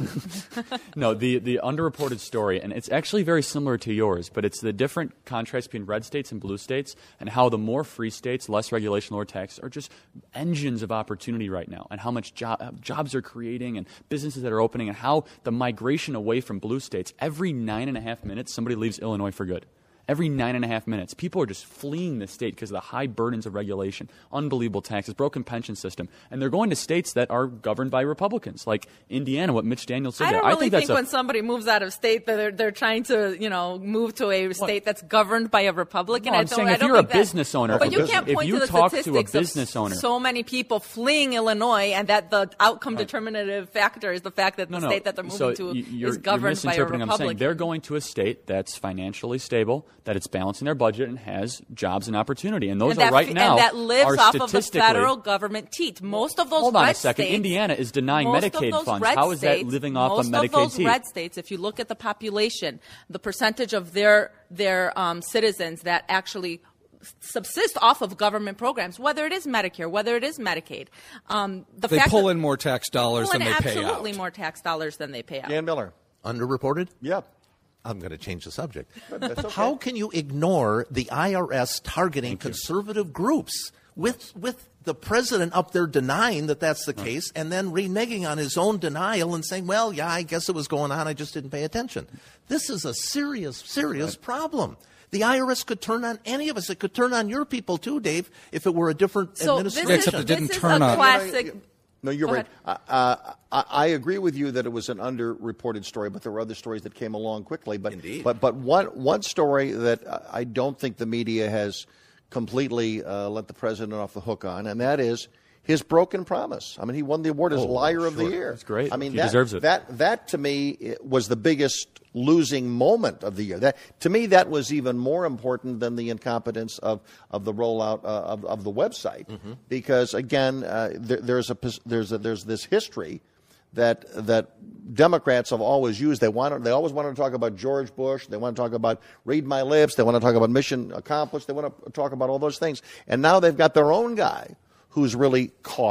Speaker 3: no, the, the underreported story, and it's actually very similar to yours, but it's the different contrast between red states and blue states and how the more free states, less regulation, lower tax, are just engines of opportunity right now, and how much jo- jobs are creating and businesses that are opening, and how the migration away from blue states, every nine and a half minutes, somebody leaves Illinois for good. Every nine and a half minutes, people are just fleeing the state because of the high burdens of regulation, unbelievable taxes, broken pension system, and they're going to states that are governed by Republicans, like Indiana. What Mitch Daniels said
Speaker 4: I
Speaker 3: there.
Speaker 4: don't really
Speaker 3: I think
Speaker 4: think
Speaker 3: that's
Speaker 4: when
Speaker 3: a,
Speaker 4: somebody moves out of state that they're, they're trying to, you know, move to a state that's governed by a Republican.
Speaker 3: No,
Speaker 4: I
Speaker 3: I'm
Speaker 4: don't,
Speaker 3: saying
Speaker 4: I
Speaker 3: if
Speaker 4: don't
Speaker 3: you're a
Speaker 4: think that-
Speaker 3: business owner,
Speaker 4: but you can't
Speaker 3: if
Speaker 4: point
Speaker 3: you
Speaker 4: to the
Speaker 3: talk to a
Speaker 4: statistics
Speaker 3: business
Speaker 4: of
Speaker 3: owner,
Speaker 4: so many people fleeing Illinois, and that the outcome determinative factor is the fact that the
Speaker 3: no, no.
Speaker 4: state that they're moving
Speaker 3: so
Speaker 4: to
Speaker 3: you're,
Speaker 4: is
Speaker 3: you're
Speaker 4: governed by a
Speaker 3: misinterpreting what I'm saying.
Speaker 4: Republican.
Speaker 3: They're going to a state that's financially stable, that it's balancing their budget, and has jobs and opportunity. And those
Speaker 4: and
Speaker 3: are
Speaker 4: that,
Speaker 3: right now
Speaker 4: and that lives
Speaker 3: are
Speaker 4: off of the
Speaker 3: statistically-
Speaker 4: federal government teat. Most of those
Speaker 3: Hold on
Speaker 4: red
Speaker 3: a second.
Speaker 4: states,
Speaker 3: Indiana is denying
Speaker 4: most
Speaker 3: Medicaid
Speaker 4: of those
Speaker 3: funds.
Speaker 4: red
Speaker 3: How is that
Speaker 4: states,
Speaker 3: living off
Speaker 4: most
Speaker 3: of Medicaid
Speaker 4: of those
Speaker 3: teat?
Speaker 4: red states, if you look at the population, the percentage of their their um, citizens that actually subsist off of government programs, whether it is Medicare, whether it is Medicaid, um, the
Speaker 2: They
Speaker 4: fact
Speaker 2: pull
Speaker 4: that
Speaker 2: in more tax dollars
Speaker 4: pull
Speaker 2: than
Speaker 4: in
Speaker 2: they pay out.
Speaker 4: absolutely more tax dollars than they pay out.
Speaker 1: Dan Miller.
Speaker 5: Underreported?
Speaker 1: Yeah.
Speaker 5: I'm going to change the subject.
Speaker 1: That's okay.
Speaker 5: How can you ignore the I R S targeting conservative groups with with the president up there denying that that's the case, and then reneging on his own denial and saying, well, yeah, I guess it was going on, I just didn't pay attention. This is a serious, serious problem. The I R S could turn on any of us. It could turn on your people too, Dave, if it were a different
Speaker 4: So
Speaker 5: administration.
Speaker 4: this is,
Speaker 2: Except it didn't
Speaker 4: this is
Speaker 2: turn
Speaker 4: a
Speaker 2: on-
Speaker 4: classic.
Speaker 1: No, you're
Speaker 4: Go
Speaker 1: right. Uh, uh, I, I agree with you that it was an underreported story, but there were other stories that came along quickly. But
Speaker 5: Indeed.
Speaker 1: but but one one story that I don't think the media has completely uh, let the president off the hook on, and that is his broken promise. I mean, he won the award as
Speaker 5: Oh,
Speaker 1: Liar of the
Speaker 5: sure.
Speaker 1: Year.
Speaker 3: That's great.
Speaker 1: I mean,
Speaker 3: He
Speaker 1: that,
Speaker 3: deserves it.
Speaker 1: That that to me was the biggest losing moment of the year. That to me, that was even more important than the incompetence of, of the rollout uh, of, of the website,
Speaker 5: Mm-hmm.
Speaker 1: because again, uh, there, there's a there's a, there's this history that that Democrats have always used. They want they always want to talk about George Bush. They want to talk about read my lips. They want to talk about mission accomplished. They want to talk about all those things. And now they've got their own guy who's really caught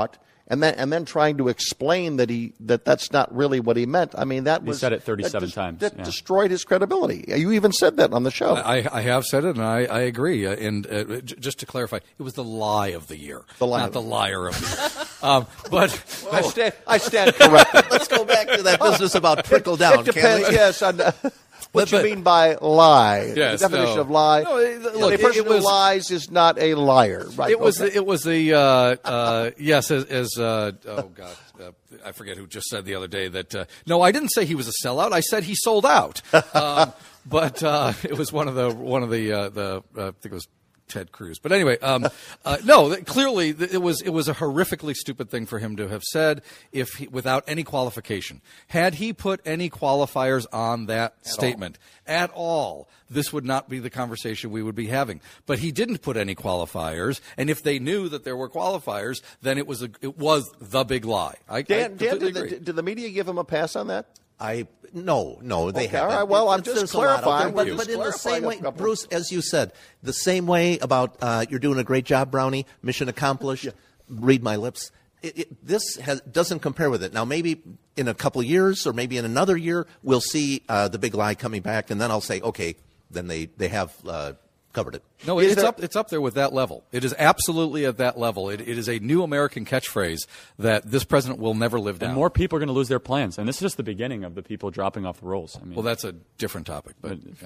Speaker 1: and then and then trying to explain that he that that's not really what he meant. I mean, that
Speaker 3: He
Speaker 1: was
Speaker 3: said it thirty-seven
Speaker 1: that just,
Speaker 3: times,
Speaker 1: That
Speaker 3: yeah.
Speaker 1: destroyed his credibility. You even said that on the show.
Speaker 2: I, I have said it, and I, I agree. Uh, and uh, j- just to clarify, it was the lie of the year,
Speaker 1: The lie
Speaker 2: not
Speaker 1: of
Speaker 2: the
Speaker 1: the
Speaker 2: liar of the year. Um, but
Speaker 1: I stand I stand corrected.
Speaker 5: Let's go back to that business about trickle down.
Speaker 1: It depends.
Speaker 5: Can we?
Speaker 1: Yes. On, uh, what
Speaker 2: But-
Speaker 1: you
Speaker 2: but-
Speaker 1: mean by lie?
Speaker 2: Yes,
Speaker 1: the definition
Speaker 2: no.
Speaker 1: of lie.
Speaker 2: No, it- look,
Speaker 1: the
Speaker 2: it-
Speaker 1: person
Speaker 2: it was-
Speaker 1: who lies is not a liar. Right.
Speaker 2: It was
Speaker 1: okay.
Speaker 2: it was the uh, uh, yes as, as uh, oh god uh, I forget who just said the other day that uh, no, I didn't say he was a sellout. I said he sold out. um, but uh, it was one of the one of the uh, the uh, I think it was Ted Cruz. But anyway, um, uh, no, th- clearly th- it was it was a horrifically stupid thing for him to have said if he, without any qualification. Had he put any qualifiers on that
Speaker 1: At
Speaker 2: statement
Speaker 1: all.
Speaker 2: at all, this would not be the conversation we would be having. But he didn't put any qualifiers, and if they knew that there were qualifiers, then it was a, it was the big lie. I, I
Speaker 1: Dan, Dan
Speaker 2: completely
Speaker 1: did, the,
Speaker 2: agree.
Speaker 1: did the media give him a pass on that?
Speaker 5: I no, no, they
Speaker 1: Okay,
Speaker 5: haven't.
Speaker 1: all right, well, I'm
Speaker 5: It's-
Speaker 1: just
Speaker 5: there's a lot out
Speaker 1: clarifying.
Speaker 5: there,
Speaker 1: Just
Speaker 5: But, but in the
Speaker 1: clarifying
Speaker 5: same
Speaker 1: a
Speaker 5: way,
Speaker 1: couple.
Speaker 5: Bruce, as you said, the same way about uh, you're doing a great job, Brownie. Mission accomplished. Read my lips. It, it, this has, doesn't compare with it. Now, maybe in a couple years or maybe in another year, we'll see uh, the big lie coming back, and then I'll say, okay, then they they have uh, covered it.
Speaker 2: No,
Speaker 1: Is
Speaker 2: it's
Speaker 1: there-
Speaker 2: up. It's up there with that level. It is absolutely at that level. It, it is a new American catchphrase that this president will never live down.
Speaker 3: And more people are going to lose their plans. And this is just the beginning of the people dropping off the rolls. I mean,
Speaker 2: Well, that's a different topic, but yeah.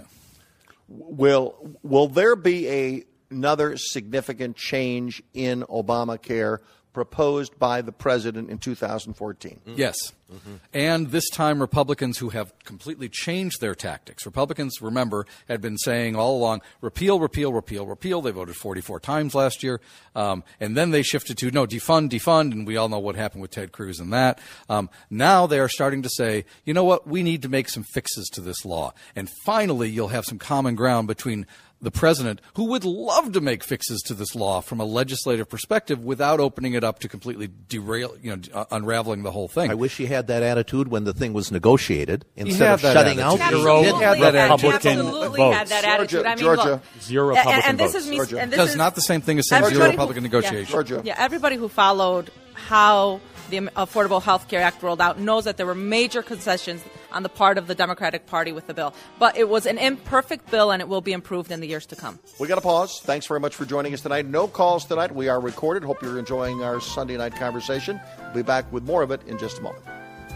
Speaker 1: Will will there be a, another significant change in Obamacare proposed by the president in two thousand fourteen?
Speaker 2: Yes. And this time, Republicans who have completely changed their tactics. Republicans, remember, had been saying all along, repeal, repeal, repeal, repeal. They voted forty-four times last year. Um, and then they shifted to, no, defund, defund. And we all know what happened with Ted Cruz and that. Um, now they are starting to say, you know what, we need to make some fixes to this law. And finally, you'll have some common ground between the president, who would love to make fixes to this law from a legislative perspective without opening it up to completely derail, you know, uh, unraveling the whole thing.
Speaker 5: I wish he had that attitude when the thing was negotiated instead
Speaker 2: had
Speaker 5: of
Speaker 2: that
Speaker 5: shutting
Speaker 2: attitude.
Speaker 5: out.
Speaker 3: Zero
Speaker 5: He did have
Speaker 2: that
Speaker 4: had-
Speaker 2: attitude.
Speaker 4: absolutely
Speaker 3: votes.
Speaker 4: had that
Speaker 1: Georgia-
Speaker 4: attitude. I mean,
Speaker 1: Georgia.
Speaker 4: look,
Speaker 3: Zero
Speaker 4: and-
Speaker 3: Republican
Speaker 4: and, this
Speaker 3: votes.
Speaker 4: is me.
Speaker 1: Georgia.
Speaker 4: And this
Speaker 2: That's
Speaker 4: is
Speaker 2: not the same thing as saying
Speaker 4: everybody
Speaker 2: zero
Speaker 4: who-
Speaker 2: Republican
Speaker 4: yeah.
Speaker 2: negotiation.
Speaker 1: Georgia.
Speaker 4: Yeah, everybody who followed how the Affordable Health Care Act rolled out knows that there were major concessions on the part of the Democratic Party with the bill. But it was an imperfect bill, and it will be improved in the years to come.
Speaker 1: We got to pause. Thanks very much for joining us tonight. No calls tonight. We are recorded. Hope you're enjoying our Sunday night conversation. We'll be back with more of it in just a moment.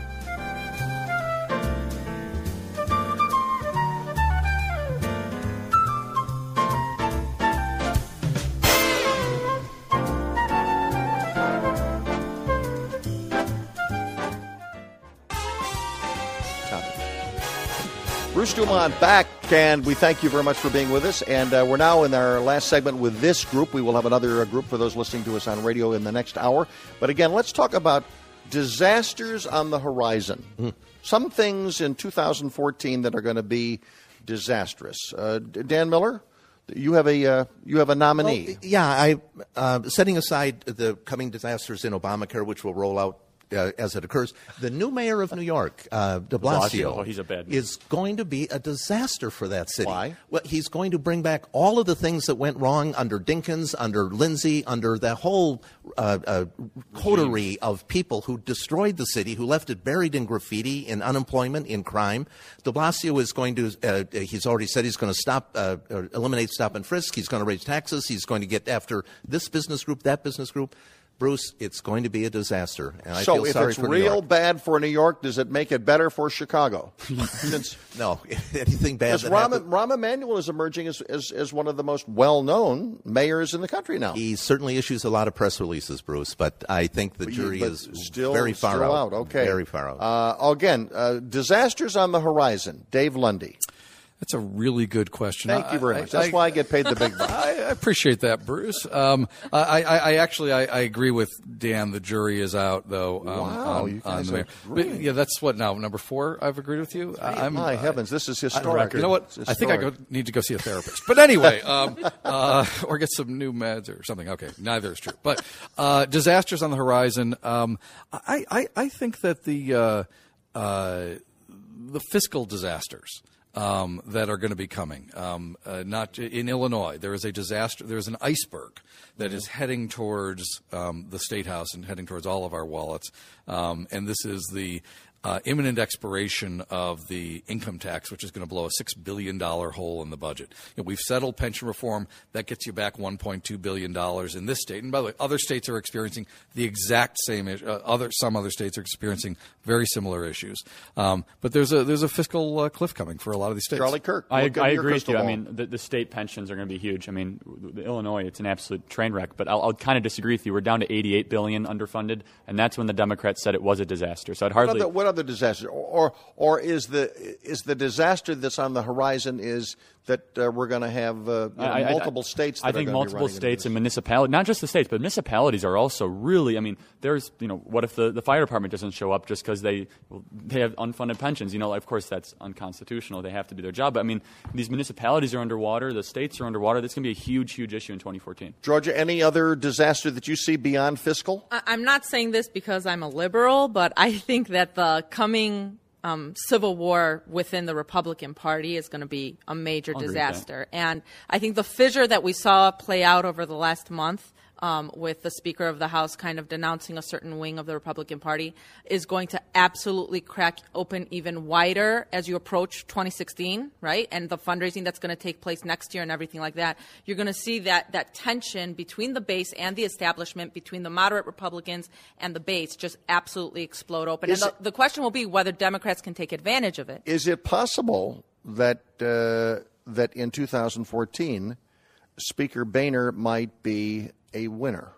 Speaker 1: Bruce Dumont back, and we thank you very much for being with us. And uh, we're now in our last segment with this group. We will have another uh, group for those listening to us on radio in the next hour. But again, let's talk about disasters on the horizon. Mm. Some things in two thousand fourteen that are going to be disastrous. Uh, Dan Miller, you have a uh, you have a nominee.
Speaker 5: Well, yeah, I uh, setting aside the coming disasters in Obamacare, which will roll out uh, as it occurs. The new mayor of New York, uh, De Blasio,
Speaker 3: Oh, he's a bad man.
Speaker 5: is going to be a disaster for that city.
Speaker 1: Why?
Speaker 5: Well, he's going to bring back all of the things that went wrong under Dinkins, under Lindsay, under the whole uh, uh, coterie of people who destroyed the city, who left it buried in graffiti, in unemployment, in crime. De Blasio is going to, uh, he's already said he's going to stop, uh, uh, eliminate stop and frisk. He's going to raise taxes. He's going to get after this business group, that business group. Bruce, it's going to be a disaster, and I
Speaker 1: so
Speaker 5: feel
Speaker 1: if
Speaker 5: sorry
Speaker 1: it's
Speaker 5: for New
Speaker 1: real
Speaker 5: York.
Speaker 1: bad for New York, does it make it better for Chicago? Since
Speaker 5: No, anything bad
Speaker 1: Because
Speaker 5: that
Speaker 1: Rahm,
Speaker 5: happened-
Speaker 1: Rahm Emanuel is emerging as, as, as one of the most well-known mayors in the country now.
Speaker 5: He certainly issues a lot of press releases, Bruce, but I think the jury
Speaker 1: But
Speaker 5: is
Speaker 1: still
Speaker 5: very far
Speaker 1: still
Speaker 5: out.
Speaker 1: Okay,
Speaker 5: Very far out.
Speaker 1: Uh, again, uh, disasters on the horizon. Dave Lundy.
Speaker 2: That's a really good question.
Speaker 1: Thank
Speaker 2: I-
Speaker 1: you very
Speaker 2: I-
Speaker 1: much. That's
Speaker 2: I-
Speaker 1: why I get paid the big bucks.
Speaker 2: I, I appreciate that, Bruce. Um, I, I, I actually I, I agree with Dan. The jury is out, though. Um,
Speaker 1: Wow,
Speaker 2: on,
Speaker 1: you
Speaker 2: on
Speaker 1: guys
Speaker 2: the mayor.
Speaker 1: are
Speaker 2: But,
Speaker 1: great.
Speaker 2: yeah, that's what now number four. I've agreed with you. I- I'm,
Speaker 1: My
Speaker 2: I-
Speaker 1: heavens, this is historic.
Speaker 2: You know what?
Speaker 1: It's
Speaker 2: I think I go,
Speaker 1: historic.
Speaker 2: need to go see a therapist. But anyway, um, uh, or get some new meds or something. Okay, neither is true. But uh, disasters on the horizon. Um, I, I, I think that the uh, uh, the fiscal disasters um, that are going to be coming. Um, uh, not in Illinois, there is a disaster. There is an iceberg that is heading towards um, the State House and heading towards all of our wallets. Um, and this is the uh, imminent expiration of the income tax, which is going to blow a six billion dollars hole in the budget. You know, we've settled pension reform. That gets you back one point two billion dollars in this state. And by the way, other states are experiencing the exact same issue. Uh, other, some other states are experiencing very similar issues. Um, but there's a there's a fiscal uh, cliff coming for a lot of these states.
Speaker 1: Charlie Kirk.
Speaker 3: I,
Speaker 1: look at
Speaker 3: I
Speaker 1: your
Speaker 3: agree with
Speaker 1: crystal
Speaker 3: you.
Speaker 1: ball.
Speaker 3: I mean, the, the state pensions are going to be huge. I mean, the Illinois, it's an absolute train wreck. But I'll, I'll kind of disagree with you. We're down to eighty-eight billion dollars underfunded, and that's when the Democrats said it was a disaster. So I'd hardly.
Speaker 1: What other, what other disaster? Or, or is the is the disaster that's on the horizon is that uh, we're going to have uh, you know,
Speaker 3: I, I,
Speaker 1: multiple states? That
Speaker 3: I think
Speaker 1: are
Speaker 3: multiple
Speaker 1: be
Speaker 3: states and
Speaker 1: this.
Speaker 3: municipalities, not just the states, but municipalities are also really. I mean, there's you know, what if the, the fire department doesn't show up just because they they have unfunded pensions? You know, of course that's unconstitutional. They have to do their job. But I mean, these municipalities are underwater. The states are underwater. That's going to be a huge, huge issue in twenty fourteen.
Speaker 1: Georgia, any other disaster that you see beyond fiscal?
Speaker 4: I- I'm not saying this because I'm a liberal, but I think that the coming um, civil war within the Republican Party is going to be a major
Speaker 3: I'll agree with that.
Speaker 4: disaster. And I think the fissure that we saw play out over the last month um, with the Speaker of the House kind of denouncing a certain wing of the Republican Party is going to absolutely crack open even wider as you approach twenty sixteen, right? And the fundraising that's going to take place next year and everything like that. You're going to see that, that tension between the base and the establishment, between the moderate Republicans and the base, just absolutely explode open.
Speaker 1: Is
Speaker 4: and the,
Speaker 1: it-
Speaker 4: the question will be whether Democrats can take advantage of it.
Speaker 1: Is it possible that uh, that in two thousand fourteen, Speaker Boehner might be a winner?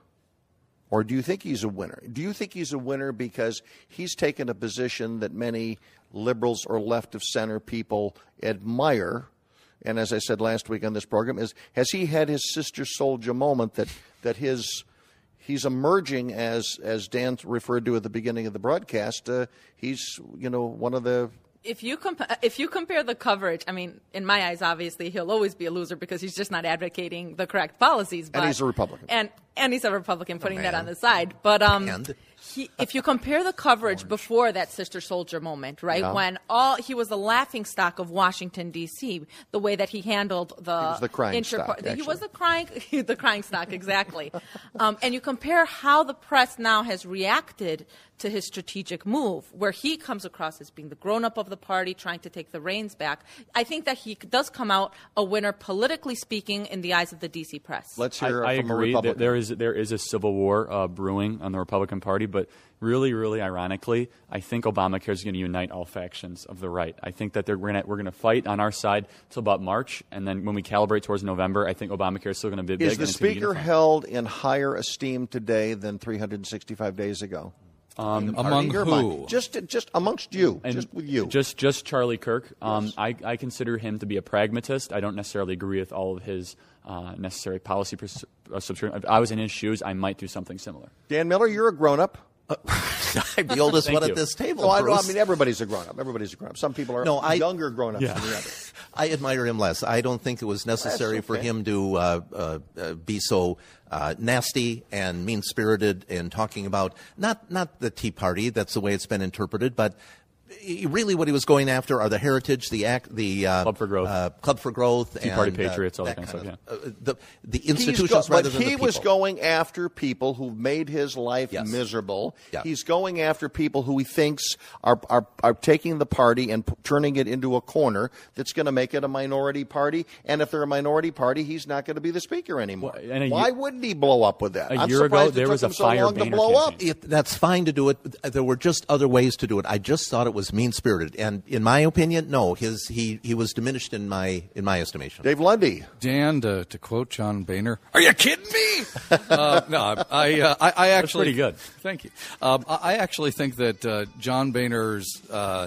Speaker 1: Or do you think he's a winner? Do you think he's a winner because he's taken a position that many liberals or left of center people admire? And as I said last week on this program, is has he had his Sister Souljah moment that that his he's emerging as as Dan referred to at the beginning of the broadcast? Uh, he's you know one of the.
Speaker 4: If you compa- if you compare the coverage, I mean, in my eyes, obviously he'll always be a loser because he's just not advocating the correct policies. But,
Speaker 1: And he's a Republican.
Speaker 4: and and he's a Republican, putting that
Speaker 5: man.
Speaker 4: on the side. But um,
Speaker 5: And?
Speaker 4: he, if you compare the coverage before that Sister Souljah moment, right,
Speaker 1: Yeah.
Speaker 4: when all he was the laughing stock of Washington D C, the way that he handled the
Speaker 1: He was the crying
Speaker 4: interpar-
Speaker 1: stock,
Speaker 4: he was
Speaker 1: actually.
Speaker 4: the crying the crying stock exactly. um, and you compare how the press now has reacted to his strategic move, where he comes across as being the grown-up of the party, trying to take the reins back. I think that he does come out a winner, politically speaking, in the eyes of the D C press.
Speaker 1: Let's
Speaker 3: I,
Speaker 1: hear
Speaker 3: I
Speaker 1: from a
Speaker 3: agree. There,
Speaker 1: Republican.
Speaker 3: there is there is a civil war uh, brewing on the Republican Party, but really, really ironically, I think Obamacare is going to unite all factions of the right. I think that they're, we're going we're going to fight on our side till about March, and then when we calibrate towards November, I think Obamacare is still going to be big.
Speaker 1: Is
Speaker 3: and
Speaker 1: the
Speaker 3: it's gonna be
Speaker 1: Speaker
Speaker 3: unified.
Speaker 1: held in higher esteem today than three hundred sixty-five days ago?
Speaker 2: Um,
Speaker 1: Party,
Speaker 2: among
Speaker 1: your
Speaker 2: who?
Speaker 1: mind. Just, just amongst you,
Speaker 3: And
Speaker 1: just with you.
Speaker 3: Just, just Charlie Kirk. Um, I, I consider him to be a pragmatist. I don't necessarily agree with all of his uh, necessary policy. Pers- uh, subscription. If I was in his shoes, I might do something similar.
Speaker 1: Dan Miller, you're a grown-up.
Speaker 5: I'm the oldest
Speaker 3: Thank
Speaker 5: one
Speaker 3: you.
Speaker 5: at this table.
Speaker 1: No, I, no, I
Speaker 5: Bruce.
Speaker 1: mean everybody's a grown-up. Everybody's a grown-up. Some people are
Speaker 5: No, I-
Speaker 1: younger grown-ups than the others.
Speaker 5: I admire him less. I don't think it was necessary
Speaker 1: That's
Speaker 5: for
Speaker 1: okay.
Speaker 5: him to uh, uh, uh, be so uh, nasty and mean-spirited in talking about not not the Tea Party. That's the way it's been interpreted, but. he- Really, what he was going after are the heritage, the act, the uh,
Speaker 3: Club for Growth.
Speaker 5: uh, Club for Growth,
Speaker 3: Tea
Speaker 5: and,
Speaker 3: Party
Speaker 5: uh,
Speaker 3: Patriots, all that kind of
Speaker 5: uh,
Speaker 3: stuff,
Speaker 5: the, the
Speaker 1: He's
Speaker 5: institutions
Speaker 1: go-
Speaker 5: rather
Speaker 1: but
Speaker 5: than
Speaker 1: he
Speaker 5: the
Speaker 1: was
Speaker 5: people.
Speaker 1: going after people who've made his life
Speaker 5: Yes.
Speaker 1: miserable.
Speaker 5: Yeah.
Speaker 1: He's going after people who he thinks are are, are taking the party and p- turning it into a corner that's going to make it a minority party. And if they're a minority party, he's not going to be the speaker anymore.
Speaker 3: Well, and a
Speaker 1: Why
Speaker 3: year-
Speaker 1: wouldn't he blow up with that?
Speaker 3: A
Speaker 1: I'm
Speaker 3: year ago,
Speaker 1: surprised it
Speaker 3: there
Speaker 1: took
Speaker 3: was
Speaker 1: him
Speaker 3: a
Speaker 1: so
Speaker 3: fire
Speaker 1: long to
Speaker 3: Boehner
Speaker 1: blow up.
Speaker 3: campaign.
Speaker 5: It, that's fine to do it. but There were just other ways to do it. I just thought it was mean-spirited, and in my opinion, no, his he he was diminished in my in my estimation.
Speaker 1: Dave Lundy.
Speaker 2: Dan, to, to quote John Boehner, "Are you kidding me?" uh, no, I, uh, I, I actually
Speaker 3: pretty good.
Speaker 2: Thank you. Um, I, I actually think that uh, John Boehner's. Uh,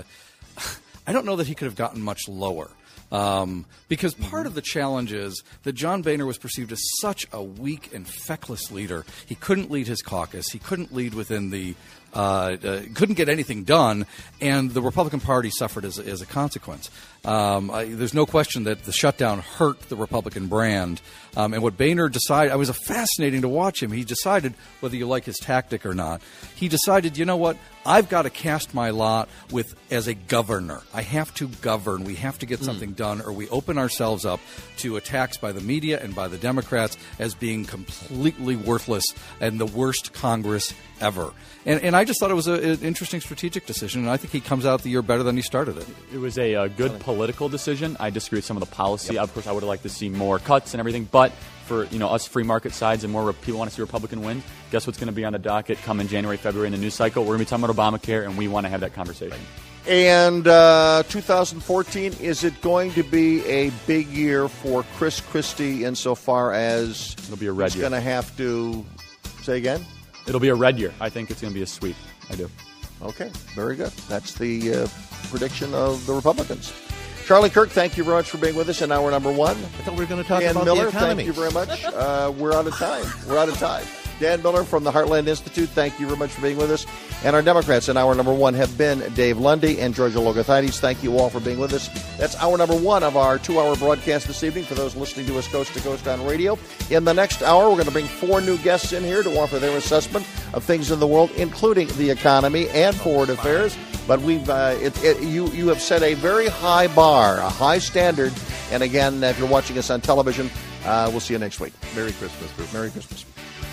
Speaker 2: I don't know that he could have gotten much lower. Um, because part of the challenge is that John Boehner was perceived as such a weak and feckless leader. He couldn't lead his caucus. He couldn't lead within the uh, uh, couldn't get anything done, and the Republican Party suffered as, as a consequence. Um, I, there's no question that the shutdown hurt the Republican brand. Um, and what Boehner decided, I was fascinating to watch him. He decided, whether you like his tactic or not, he decided, you know what, I've got to cast my lot with as a governor. I have to govern. We have to get something mm. done, or we open ourselves up to attacks by the media and by the Democrats as being completely worthless and the worst Congress ever. And, and I just thought it was a, an interesting strategic decision, and I think he comes out the year better than he started it.
Speaker 3: It was a, a good political decision. I disagree with some of the policy. Yep. Of course, I would have liked to see more cuts and everything, but for you know us free market sides and more people want to see Republican win, guess what's going to be on the docket come in January, February in the news cycle? We're going to be talking about Obamacare, and we want to have that conversation.
Speaker 1: And uh, two thousand fourteen, is it going to be a big year for Chris Christie insofar as
Speaker 3: it'll be a red
Speaker 1: he's
Speaker 3: year.
Speaker 1: going to have to say again?
Speaker 3: It'll be a red year. I think it's going to be a sweep. I do.
Speaker 1: Okay, very good. That's the uh, prediction of the Republicans. Charlie Kirk, thank you very much for being with us in hour number one.
Speaker 5: I thought we were going to talk
Speaker 1: Dan
Speaker 5: about
Speaker 1: Miller,
Speaker 5: the economy.
Speaker 1: thank you very much. Uh, we're out of time. We're out of time. Dan Miller from the Heartland Institute, thank you very much for being with us. And our Democrats in hour number one have been Dave Lundy and Georgia Logothaitis. Thank you all for being with us. That's hour number one of our two-hour broadcast this evening for those listening to us coast to coast on radio. In the next hour, we're going to bring four new guests in here to offer their assessment of things in the world, including the economy and foreign affairs. But we've uh, it, it, you you have set a very high bar, a high standard. And again, if you're watching us on television, uh, we'll see you next week.
Speaker 5: Merry Christmas, Bruce.
Speaker 1: Merry Christmas.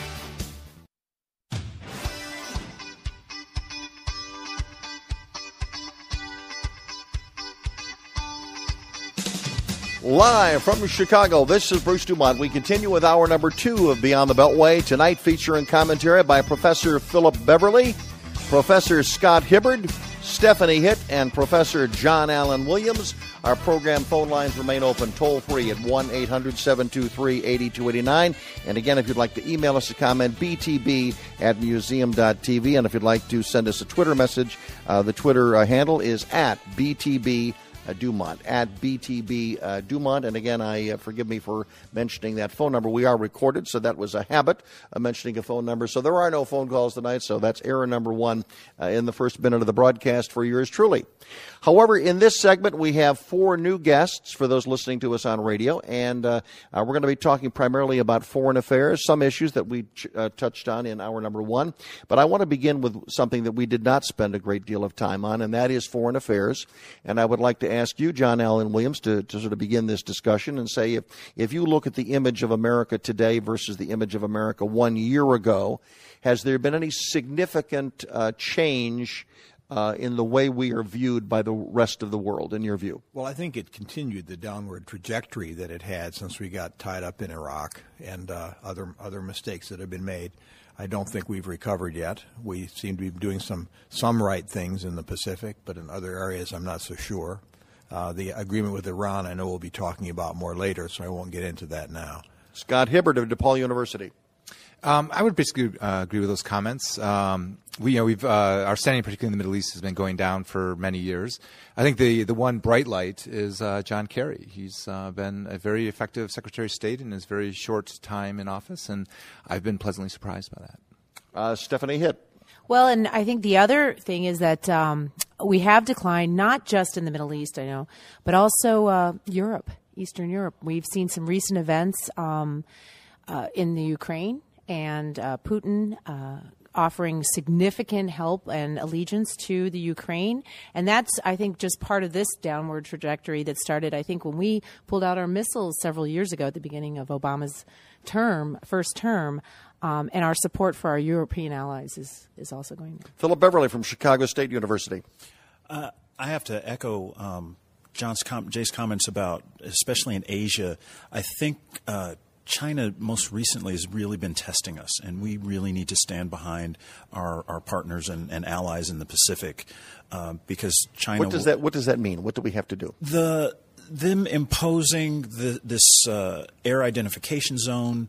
Speaker 1: Live from Chicago, this is Bruce Dumont. We continue with hour number two of Beyond the Beltway, tonight featuring commentary by Professor Philip Beverly, Professor Scott Hibbard, Stephanie Hitt, and Professor John Allen Williams. Our program phone lines remain open toll-free at one eight hundred seven two three eight two eight nine. And again, if you'd like to email us a comment, b t b at museum dot t v. And if you'd like to send us a Twitter message, uh, the Twitter uh, handle is at b t b Uh, Dumont, at B T B uh, Dumont. And again, I uh, forgive me for mentioning that phone number. We are recorded, so that was a habit of mentioning a phone number. So there are no phone calls tonight, so that's error number one uh, in the first minute of the broadcast for yours truly. However, in this segment, we have four new guests for those listening to us on radio, and uh, uh, we're going to be talking primarily about foreign affairs, some issues that we ch- uh, touched on in hour number one. But I want to begin with something that we did not spend a great deal of time on, and that is foreign affairs. And I would like to ask you, John Allen Williams, to, to sort of begin this discussion and say, if, if you look at the image of America today versus the image of America one year ago, has there been any significant uh, change Uh, in the way we are viewed by the rest of the world, in your view?
Speaker 6: Well, I think it continued the downward trajectory that it had since we got tied up in Iraq and uh, other other mistakes that have been made. I don't think we've recovered yet. We seem to be doing some, some right things in the Pacific, but in other areas I'm not so sure. Uh, the agreement with Iran I know we'll be talking about more later, so I won't get into that now.
Speaker 1: Scott Hibbard of DePaul University.
Speaker 7: Um, I would basically uh, agree with those comments. Um, we, you know, we've uh, our standing, particularly in the Middle East, has been going down for many years. I think the the one bright light is uh, John Kerry. He's uh, been a very effective Secretary of State in his very short time in office, and I've been pleasantly surprised by that.
Speaker 1: Uh, Stephanie Hitt.
Speaker 8: Well, and I think the other thing is that um, we have declined not just in the Middle East, I know, but also uh, Europe, Eastern Europe. We've seen some recent events um, uh, in the Ukraine. And uh, Putin uh, offering significant help and allegiance to the Ukraine. And that's, I think, just part of this downward trajectory that started, I think, when we pulled out our missiles several years ago at the beginning of Obama's term, first term. Um, and our support for our European allies is, is also going down.
Speaker 1: Philip Beverly from Chicago State University.
Speaker 9: Uh, I have to echo um, John's com- Jay's comments about, especially in Asia, I think uh, China most recently has really been testing us, and we really need to stand behind our, our partners and, and allies in the Pacific uh, because China.
Speaker 1: What does that What does that mean? What do we have to do?
Speaker 9: The them imposing the, this uh, air identification zone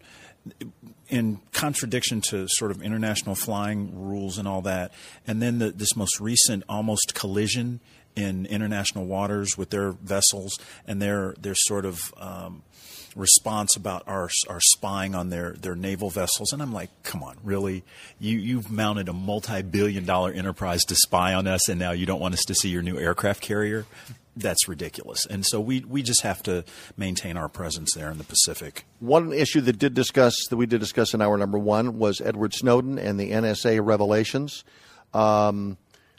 Speaker 9: in contradiction to sort of international flying rules and all that, and then the, this most recent almost collision in international waters with their vessels and their their sort of um, response about our our spying on their, their naval vessels. And I'm like, come on, really? You, you've mounted a multi-billion dollar enterprise to spy on us, and now you don't want us to see your new aircraft carrier? That's ridiculous. And so we, we just have to maintain our presence there in the Pacific.
Speaker 1: One issue that did discuss that we did discuss in hour number one was Edward Snowden and the N S A revelations. Um,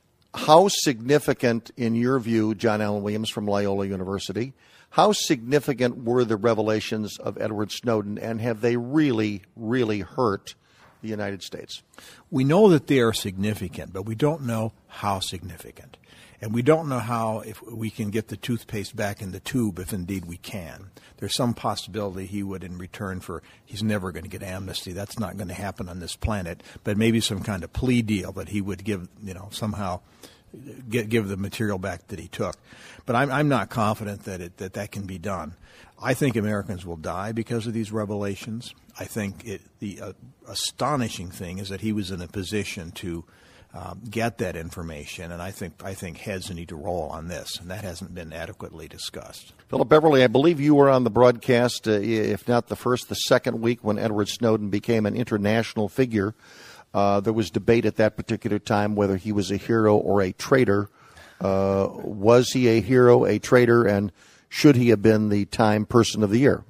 Speaker 1: how significant, in your view, John Allen Williams from Loyola University, how significant were the revelations of Edward Snowden, and have they really, really hurt the United States?
Speaker 6: We know that they are significant, but we don't know how significant. And we don't know how, if we can get the toothpaste back in the tube, if indeed we can. There's some possibility he would, in return for, he's never going to get amnesty. That's not going to happen on this planet. But maybe some kind of plea deal that he would give, you know, somehow get, give the material back that he took. But I'm, I'm not confident that, it, that that can be done. I think Americans will die because of these revelations. I think it, the uh, astonishing thing is that he was in a position to Um, get that information, and I think I think heads need to roll on this, and that hasn't been adequately discussed.
Speaker 1: Philip Beverly, I believe you were on the broadcast, uh, if not the first, the second week when Edward Snowden became an international figure. Uh, there was debate at that particular time whether he was a hero or a traitor. Uh, was he a hero, a traitor, and should he have been the Time Person of the Year?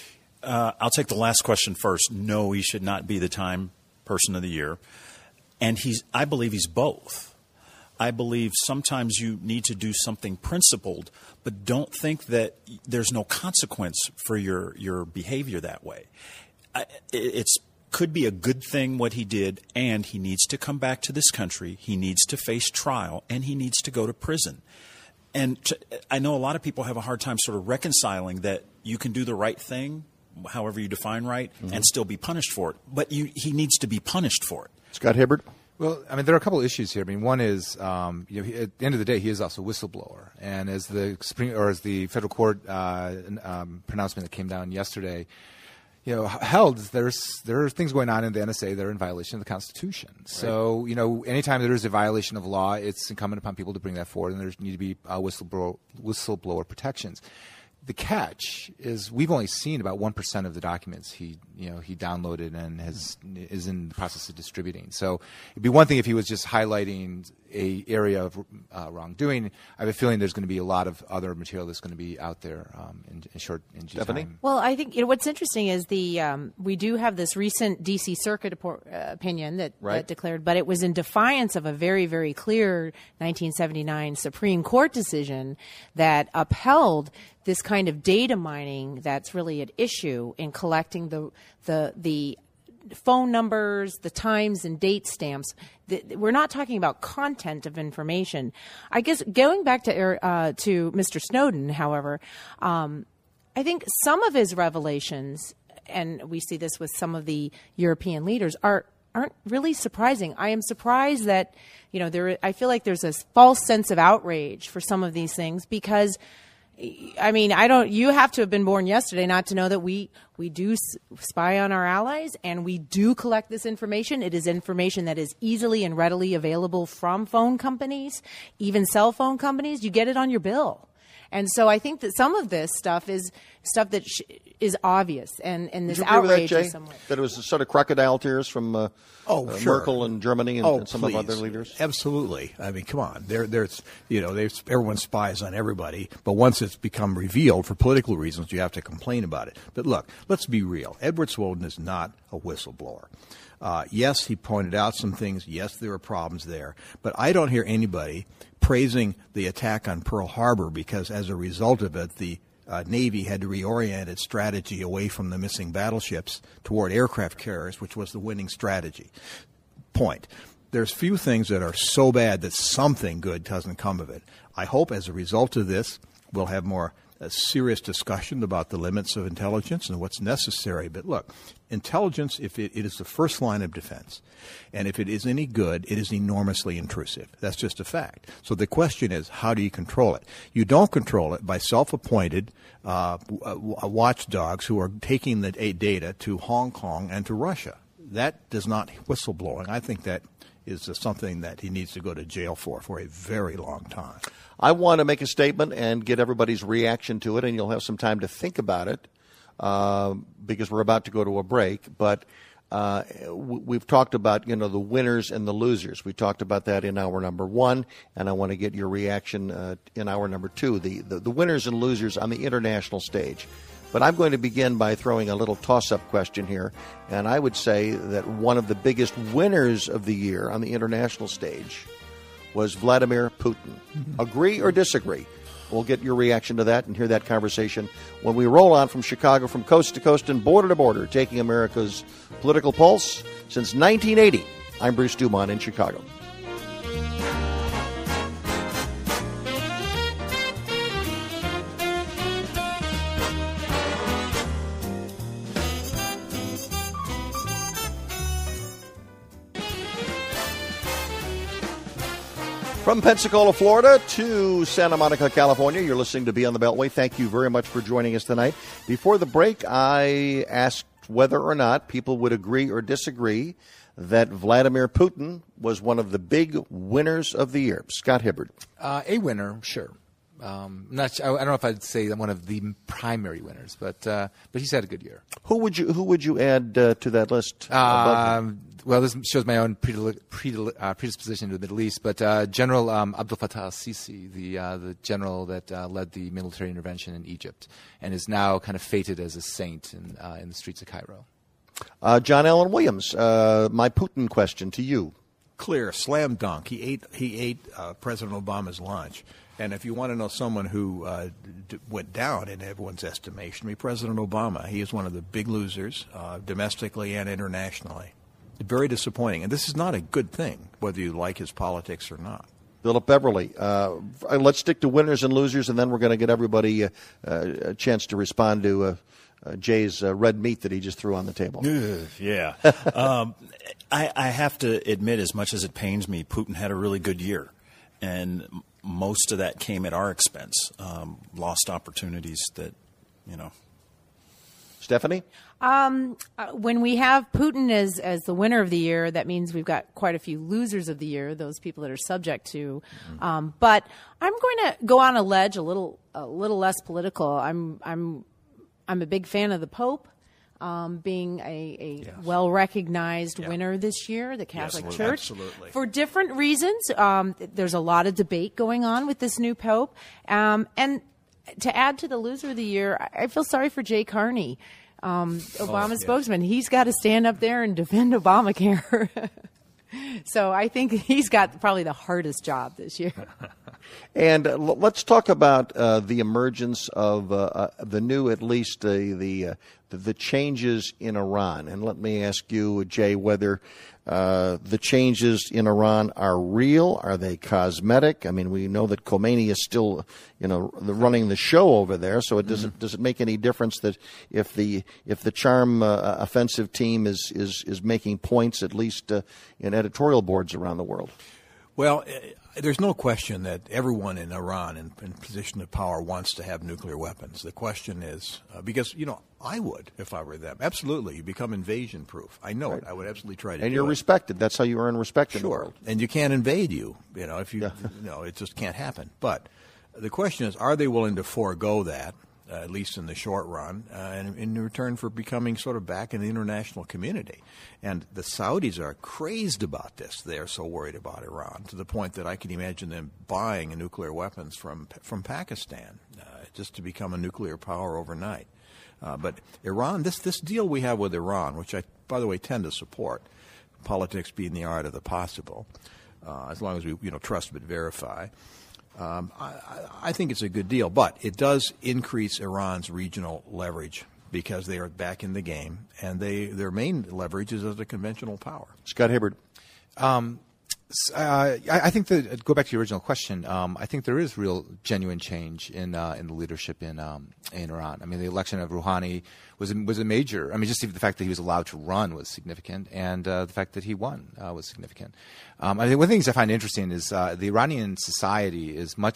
Speaker 9: Uh, I'll take the last question first. No, he should not be the Time Person of the Year. And he's, I believe he's both. I believe sometimes you need to do something principled, but don't think that there's no consequence for your, your behavior that way. I, it's could be a good thing what he did, and he needs to come back to this country. He needs to face trial, and he needs to go to prison. And to, I know a lot of people have a hard time sort of reconciling that you can do the right thing, however you define right, mm-hmm. and still be punished for it. But you, he needs to be punished for it.
Speaker 1: Scott Hibbert?
Speaker 7: Well, I mean, there are a couple of issues here. I mean, one is, um, you know, he, at the end of the day, he is also a whistleblower, and as the Supreme or as the federal court uh, um, pronouncement that came down yesterday, you know, held there's there are things going on in the N S A that are in violation of the Constitution. Right. So, you know, anytime there is a violation of law, it's incumbent upon people to bring that forward, and there need to be uh, whistleblower whistleblower protections. The catch is we've only seen about one percent of the documents he, you know, he downloaded and has is in the process of distributing. So it'd be one thing if he was just highlighting a area of uh, wrongdoing. I have a feeling there's going to be a lot of other material that's going to be out there um, in, in short in due
Speaker 1: Stephanie?
Speaker 7: time.
Speaker 8: Well, I think you know what's interesting is the um, we do have this recent D C Circuit uh, opinion that,
Speaker 1: right.
Speaker 8: that declared, but it was in defiance of a very, very clear nineteen seventy-nine Supreme Court decision that upheld this kind of data mining that's really at issue in collecting the the the phone numbers, the times and date stamps. The, we're not talking about content of information. I guess going back to uh, to Mister Snowden, however, um, I think some of his revelations, and we see this with some of the European leaders, are aren't really surprising. I am surprised that you know there. I feel like there's a false sense of outrage for some of these things because. I mean, I don't. You have to have been born yesterday not to know that we we do spy on our allies and we do collect this information. It is information that is easily and readily available from phone companies, even cell phone companies. You get it on your bill, and so I think that some of this stuff is stuff that sh- is obvious, and and this
Speaker 1: Would you agree
Speaker 8: outrage
Speaker 1: with that, Jay?
Speaker 8: is somewhat.
Speaker 1: That it was sort of crocodile tears from uh,
Speaker 6: Oh,
Speaker 1: uh,
Speaker 6: sure.
Speaker 1: Merkel and Germany and,
Speaker 6: oh,
Speaker 1: and some
Speaker 6: please.
Speaker 1: of other leaders?
Speaker 6: Absolutely. I mean, come on. There, there's, you know, there's, everyone spies on everybody, but once it's become revealed for political reasons, you have to complain about it. But look, let's be real. Edward Snowden is not a whistleblower. Uh, yes, he pointed out some things. Yes, there are problems there. But I don't hear anybody praising the attack on Pearl Harbor because as a result of it, the Uh, Navy had to reorient its strategy away from the missing battleships toward aircraft carriers, which was the winning strategy. Point. There's few things that are so bad that something good doesn't come of it. I hope as a result of this, we'll have more uh, serious discussion about the limits of intelligence and what's necessary. But look, intelligence, if it, it is the first line of defense, and if it is any good, it is enormously intrusive. That's just a fact. So the question is, how do you control it? You don't control it by self-appointed uh, watchdogs who are taking the data to Hong Kong and to Russia. That does not whistleblowing. I think that is uh, something that he needs to go to jail for for a very long time.
Speaker 1: I want to make a statement and get everybody's reaction to it, and you'll have some time to think about it uh, because we're about to go to a break. But uh, we've talked about, you know, the winners and the losers. We talked about that in hour number one, and I want to get your reaction uh, in hour number two, the, the, the winners and losers on the international stage. But I'm going to begin by throwing a little toss-up question here, and I would say that one of the biggest winners of the year on the international stage was Vladimir Putin. Mm-hmm. Agree or disagree? We'll get your reaction to that and hear that conversation when we roll on from Chicago, from coast to coast and border to border, taking America's political pulse since nineteen eighty. I'm Bruce Dumont in Chicago. From Pensacola, Florida to Santa Monica, California, you're listening to Beyond the Beltway. Thank you very much for joining us tonight. Before the break, I asked whether or not people would agree or disagree that Vladimir Putin was one of the big winners of the year. Scott Hibbard.
Speaker 7: Uh, a winner, sure. Um, not, I don't know if I'd say one of the primary winners, but uh, but he's had a good year.
Speaker 1: Who would you Who would you add uh, to that list?
Speaker 7: Um, well, this shows my own predil- predil- uh, predisposition to the Middle East, but uh, General um, Abdel Fattah al-Sisi, the uh, the general that uh, led the military intervention in Egypt, and is now kind of fated as a saint in uh, in the streets of Cairo.
Speaker 1: Uh, John Allen Williams, uh, my Putin question to you.
Speaker 6: Clear, slam dunk. He ate he ate uh, President Obama's lunch. And if you want to know someone who uh, d- went down in everyone's estimation, I mean, President Obama. He is one of the big losers, uh, domestically and internationally. Very disappointing. And this is not a good thing, whether you like his politics or not.
Speaker 1: Philip Beverly, uh, let's stick to winners and losers, and then we're going to get everybody uh, uh, a chance to respond to uh, uh, Jay's uh, red meat that he just threw on the table.
Speaker 9: Yeah. um, I, I have to admit, as much as it pains me, Putin had a really good year. And most of that came at our expense. Um, lost opportunities that, you know.
Speaker 1: Stephanie?
Speaker 8: Um, uh, when we have Putin as, as the winner of the year, that means we've got quite a few losers of the year, those people that are subject to. Mm-hmm. Um, but I'm going to go on a ledge a little a little less political. I'm I'm I'm a big fan of the Pope. Um, being a, a yes. well-recognized yeah. winner this year, the Catholic
Speaker 6: yes,
Speaker 8: Church,
Speaker 6: absolutely.
Speaker 8: For different reasons. Um, there's a lot of debate going on with this new Pope. Um, and to add to the loser of the year, I feel sorry for Jay Carney, um, Obama's oh, yeah. spokesman. He's got to stand up there and defend Obamacare. So I think he's got probably the hardest job this year.
Speaker 1: And uh, l- let's talk about uh, the emergence of uh, uh, the new, at least uh, the, uh, the the changes in Iran. And let me ask you, Jay, whether uh, the changes in Iran are real. Are they cosmetic? I mean, we know that Khomeini is still, you know, the, running the show over there. So it doesn't mm-hmm. does it make any difference that if the if the charm uh, offensive team is is is making points, at least uh, in editorial boards around the world?
Speaker 6: Well, there's no question that everyone in Iran in, in position of power wants to have nuclear weapons. The question is, uh, because, you know, I would if I were them. Absolutely. You become invasion proof. I know right. it. I would absolutely try to
Speaker 1: And
Speaker 6: do
Speaker 1: you're
Speaker 6: it.
Speaker 1: respected. That's how you earn respect
Speaker 6: sure.
Speaker 1: in the world.
Speaker 6: And you can't invade you, you know, if you,
Speaker 1: yeah.
Speaker 6: you know, it just can't happen. But the question is, are they willing to forego that? Uh, at least in the short run, uh, in, in return for becoming sort of back in the international community. And the Saudis are crazed about this. They are so worried about Iran to the point that I can imagine them buying nuclear weapons from from Pakistan uh, just to become a nuclear power overnight. Uh, but Iran, this, this deal we have with Iran, which I, by the way, tend to support, politics being the art of the possible, uh, as long as we you know trust but verify, Um, I, I think it's a good deal, but it does increase Iran's regional leverage because they are back in the game, and they their main leverage is as a conventional power.
Speaker 1: Scott Hibbard.
Speaker 7: Um, uh, I, I think that, go back to your original question, um, I think there is real genuine change in uh, in the leadership in um, in Iran. I mean, the election of Rouhani was a, was a major. I mean, just even the fact that he was allowed to run was significant, and uh, the fact that he won uh, was significant. Um, I think one of the things I find interesting is uh, the Iranian society is much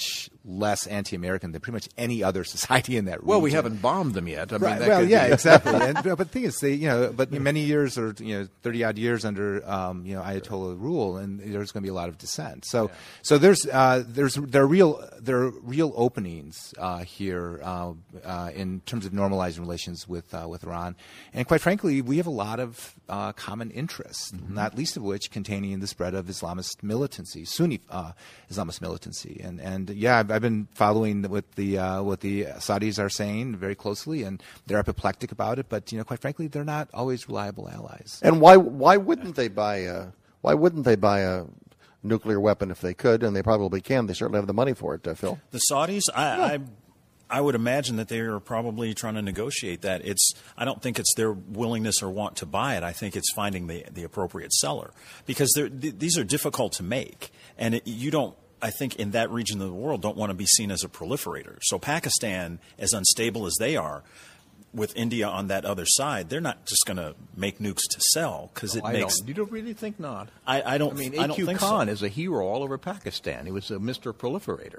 Speaker 7: less anti-American than pretty much any other society in that region.
Speaker 6: Well, we haven't bombed them yet. I mean,
Speaker 7: right.
Speaker 6: that
Speaker 7: Well,
Speaker 6: could
Speaker 7: yeah,
Speaker 6: be-
Speaker 7: exactly. And, but the thing is, they, you know, but many years or you know, thirty odd years under um, you know Ayatollah rule, and there's going to be a lot of dissent. So, yeah. so there's uh, there's there are real there are real openings uh, here uh, uh, in terms of normalizing relations with uh, with Iran, and quite frankly, we have a lot of uh, common interests, mm-hmm. not least of which containing the spread of Islamist militancy, Sunni uh, Islamist militancy, and and yeah, I've, I've been following what the uh, what the Saudis are saying very closely, and they're apoplectic about it. But you know, quite frankly, they're not always reliable allies.
Speaker 1: And why why wouldn't they buy a why wouldn't they buy a nuclear weapon if they could? And they probably can. They certainly have the money for it, uh, Phil.
Speaker 9: The Saudis, I, I I would imagine that they are probably trying to negotiate that. It's I don't think it's their willingness or want to buy it. I think it's finding the the appropriate seller, because th- these are difficult to make, and it, you don't. I think in that region of the world don't want to be seen as a proliferator. So Pakistan, as unstable as they are, with India on that other side, they're not just going to make nukes to sell, because
Speaker 6: Oh,
Speaker 9: it
Speaker 6: I
Speaker 9: makes.
Speaker 6: don't, you don't really think not?
Speaker 9: I, I don't.
Speaker 6: I mean,
Speaker 9: I
Speaker 6: A
Speaker 9: don't
Speaker 6: Q
Speaker 9: think
Speaker 6: Khan
Speaker 9: so.
Speaker 6: is a hero all over Pakistan. He was a Mister Proliferator.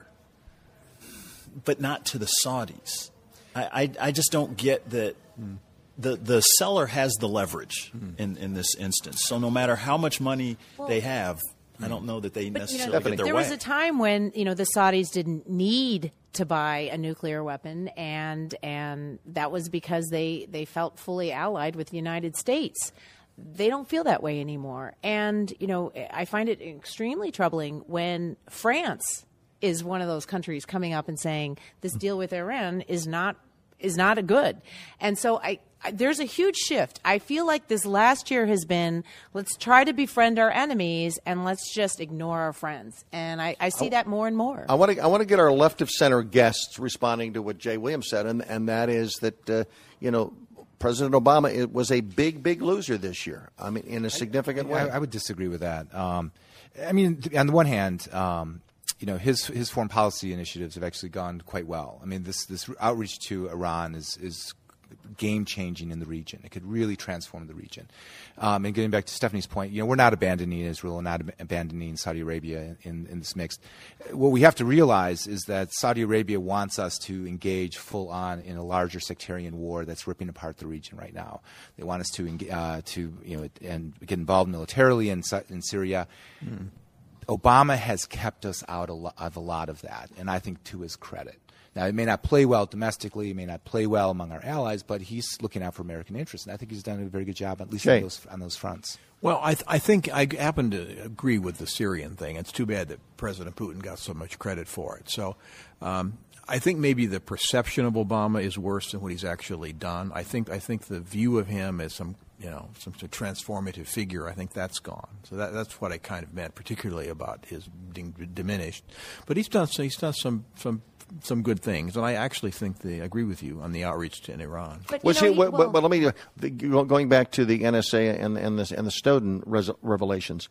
Speaker 9: But not to the Saudis. I, I, I just don't get that. Mm. The the seller has the leverage mm. in, in this instance. So no matter how much money
Speaker 8: well,
Speaker 9: they have, I don't know that they
Speaker 8: but,
Speaker 9: necessarily
Speaker 8: you know,
Speaker 9: get their
Speaker 8: there
Speaker 9: way.
Speaker 8: was a time when you know the Saudis didn't need to buy a nuclear weapon, and and that was because they, they felt fully allied with the United States. They don't feel that way anymore, and you know I find it extremely troubling when France is one of those countries coming up and saying this deal with Iran is not is not a good, and so I. There's a huge shift. I feel like this last year has been, let's try to befriend our enemies and let's just ignore our friends. And I, I see I, that more and more.
Speaker 1: I want to I want to get our left of center guests responding to what Jay Williams said, and, and that is that, uh, you know, President Obama it was a big, big loser this year. I mean, in a significant
Speaker 7: I,
Speaker 1: way.
Speaker 7: I, I would disagree with that. Um, I mean, on the one hand, um, you know, his his foreign policy initiatives have actually gone quite well. I mean, this this outreach to Iran is is game-changing in the region. It could really transform the region. Um, and getting back to Stephanie's point, you know, we're not abandoning Israel and not ab- abandoning Saudi Arabia in, in this mix. What we have to realize is that Saudi Arabia wants us to engage full-on in a larger sectarian war that's ripping apart the region right now. They want us to, uh, to you know, and get involved militarily in, in Syria. Mm. Obama has kept us out of a lot of that, and I think to his credit. Now, it may not play well domestically, it may not play well among our allies, but he's looking out for American interests, and I think he's done a very good job, at least on those, on those fronts.
Speaker 6: Well, I, th- I think I happen to agree with the Syrian thing. It's too bad that President Putin got so much credit for it. So um, I think maybe the perception of Obama is worse than what he's actually done. I think I think the view of him as some you know some sort of transformative figure, I think that's gone. So that, that's what I kind of meant, particularly about his being diminished. But he's done he's done some some. some good things, and I actually think they agree with you on the outreach to Iran.
Speaker 8: But,
Speaker 1: well,
Speaker 8: know,
Speaker 1: see,
Speaker 8: he,
Speaker 1: well,
Speaker 8: well,
Speaker 1: but let me the, going back to the N S A and and the, and the Snowden res- revelations.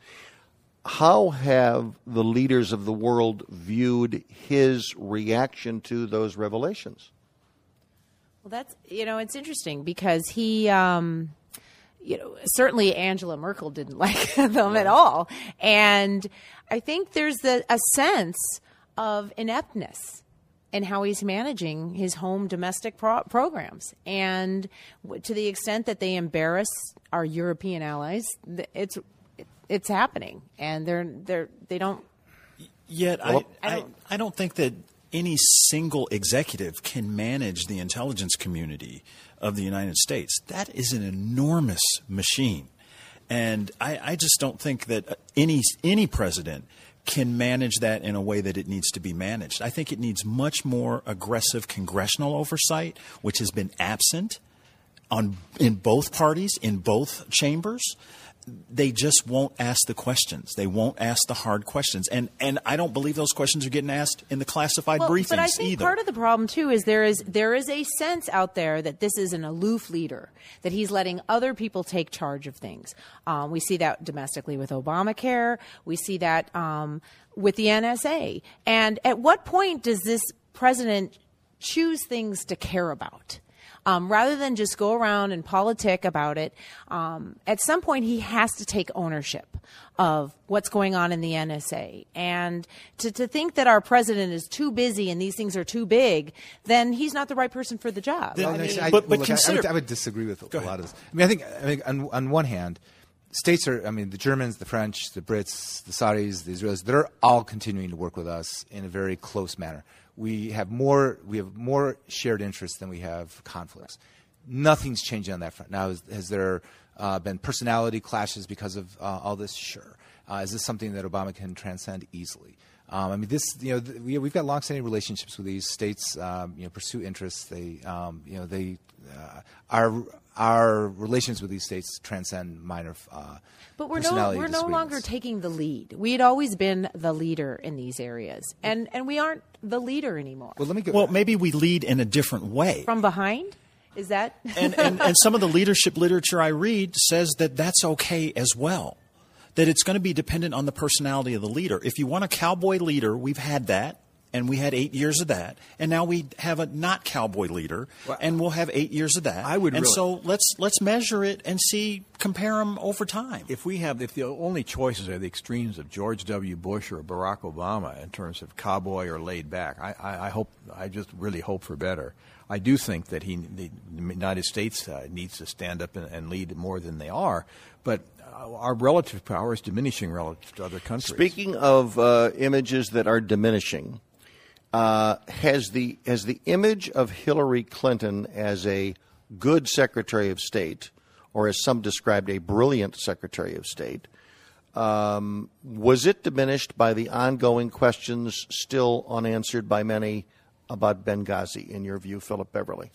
Speaker 1: How have the leaders of the world viewed his reaction to those revelations?
Speaker 8: Well, that's you know it's interesting because he. Um, You know, certainly Angela Merkel didn't like them at all, and I think there's the, a sense of ineptness in how he's managing his home domestic pro- programs, and w- to the extent that they embarrass our European allies, th- it's it's happening, and they're they're they don't.
Speaker 9: Yet
Speaker 8: well,
Speaker 9: I, I don't I don't think that any single executive can manage the intelligence community of the United States. That is an enormous machine. And I, I just don't think that any any president can manage that in a way that it needs to be managed. I think it needs much more aggressive congressional oversight, which has been absent on in both parties, in both chambers. They just won't ask the questions. They won't ask the hard questions. And and I don't believe those questions are getting asked in the classified
Speaker 8: well,
Speaker 9: briefings
Speaker 8: but I think
Speaker 9: either.
Speaker 8: Part of the problem, too, is there is there is a sense out there that this is an aloof leader, that he's letting other people take charge of things. Um, we see that domestically with Obamacare. We see that um, with the N S A. And at what point does this president choose things to care about? Um, rather than just go around and politic about it, um, at some point he has to take ownership of what's going on in the N S A. And to, to think that our president is too busy and these things are too big, then he's not the right person for the job.
Speaker 7: Well,
Speaker 8: I mean,
Speaker 7: I,
Speaker 9: but- but
Speaker 7: look,
Speaker 9: consider-
Speaker 7: I, I, would, I would disagree with a lot of this. I mean, I think, I think on, on one hand, states are, I mean, the Germans, the French, the Brits, the Saudis, the Israelis, they're all continuing to work with us in a very close manner. We have more, we have more shared interests than we have conflicts. Nothing's changing on that front. Now, has, has there uh, been personality clashes because of uh, all this? Sure. Uh, is this something that Obama can transcend easily? Um, I mean, this, you know, th- we, we've got longstanding relationships with these states. Um, you know, pursue interests. They, um, you know, they, uh, our our relations with these states transcend minor. Uh,
Speaker 8: But we're no
Speaker 7: personality
Speaker 8: we're no longer
Speaker 7: disagreements.
Speaker 8: taking the lead. We had always been the leader in these areas, and and we aren't the leader anymore.
Speaker 7: Well, let me go.
Speaker 9: Well, maybe we lead in a different way.
Speaker 8: From behind, is that?
Speaker 9: and, and, and some of the leadership literature I read says that that's okay as well, that it's going to be dependent on the personality of the leader. If you want a cowboy leader, we've had that, and we had eight years of that, and now we have a not cowboy leader,
Speaker 6: Well,
Speaker 9: and we'll have eight years of that.
Speaker 6: I would
Speaker 9: and
Speaker 6: really-
Speaker 9: so let's let's measure it and see, compare them over time.
Speaker 6: If we have, if the only choices are the extremes of George W. Bush or Barack Obama in terms of cowboy or laid back, I, I, I hope, I just really hope for better. I do think that he, the United States uh, needs to stand up and, and lead more than they are, but uh, our relative power is diminishing relative to other countries.
Speaker 1: Speaking of uh, images that are diminishing, uh, has the has the image of Hillary Clinton as a good Secretary of State, or as some described, a brilliant Secretary of State, um, was it diminished by the ongoing questions still unanswered by many about Benghazi, in your view, Philip Beverly?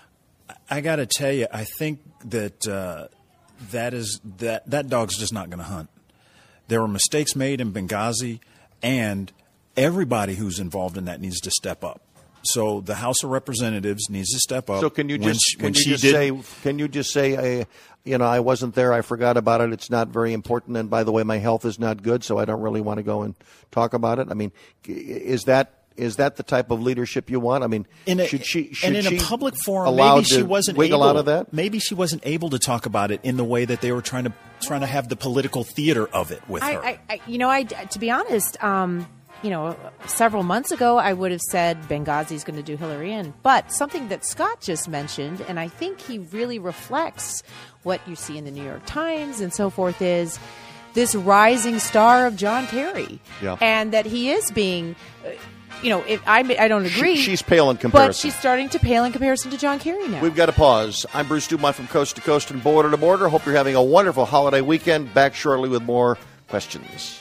Speaker 9: I got to tell you, I think that uh, that is that that dog's just not going to hunt. There were mistakes made in Benghazi, and everybody who's involved in that needs to step up. So the House of Representatives needs to step up.
Speaker 1: So can you
Speaker 9: when
Speaker 1: just
Speaker 9: she,
Speaker 1: can
Speaker 9: when
Speaker 1: you
Speaker 9: she
Speaker 1: just
Speaker 9: did,
Speaker 1: say can you just say uh, you know I wasn't there, I forgot about it, it's not very important, and by the way, my health is not good, so I don't really want to go and talk about it? I mean, is that is that the type of leadership you want? I mean,
Speaker 9: in a,
Speaker 1: should she should
Speaker 9: and in
Speaker 1: she
Speaker 9: a public forum,
Speaker 1: allowed
Speaker 9: maybe she
Speaker 1: to
Speaker 9: wasn't
Speaker 1: wiggle
Speaker 9: able,
Speaker 1: out of that?
Speaker 9: Maybe she wasn't able to talk about it in the way that they were trying to trying to have the political theater of it with
Speaker 8: I,
Speaker 9: her.
Speaker 8: I, I, you know, I, to be honest, um, you know, several months ago, I would have said Benghazi's going to do Hillary in. But something that Scott just mentioned, and I think he really reflects what you see in the New York Times and so forth, is this rising star of John Kerry.
Speaker 1: Yeah.
Speaker 8: And that he is being, uh, you know, if I, I don't agree.
Speaker 1: She, she's pale in comparison.
Speaker 8: But she's starting to pale in comparison to John Kerry now.
Speaker 1: We've got to pause. I'm Bruce Dumont from Coast to Coast and Border to Border. Hope you're having a wonderful holiday weekend. Back shortly with more questions.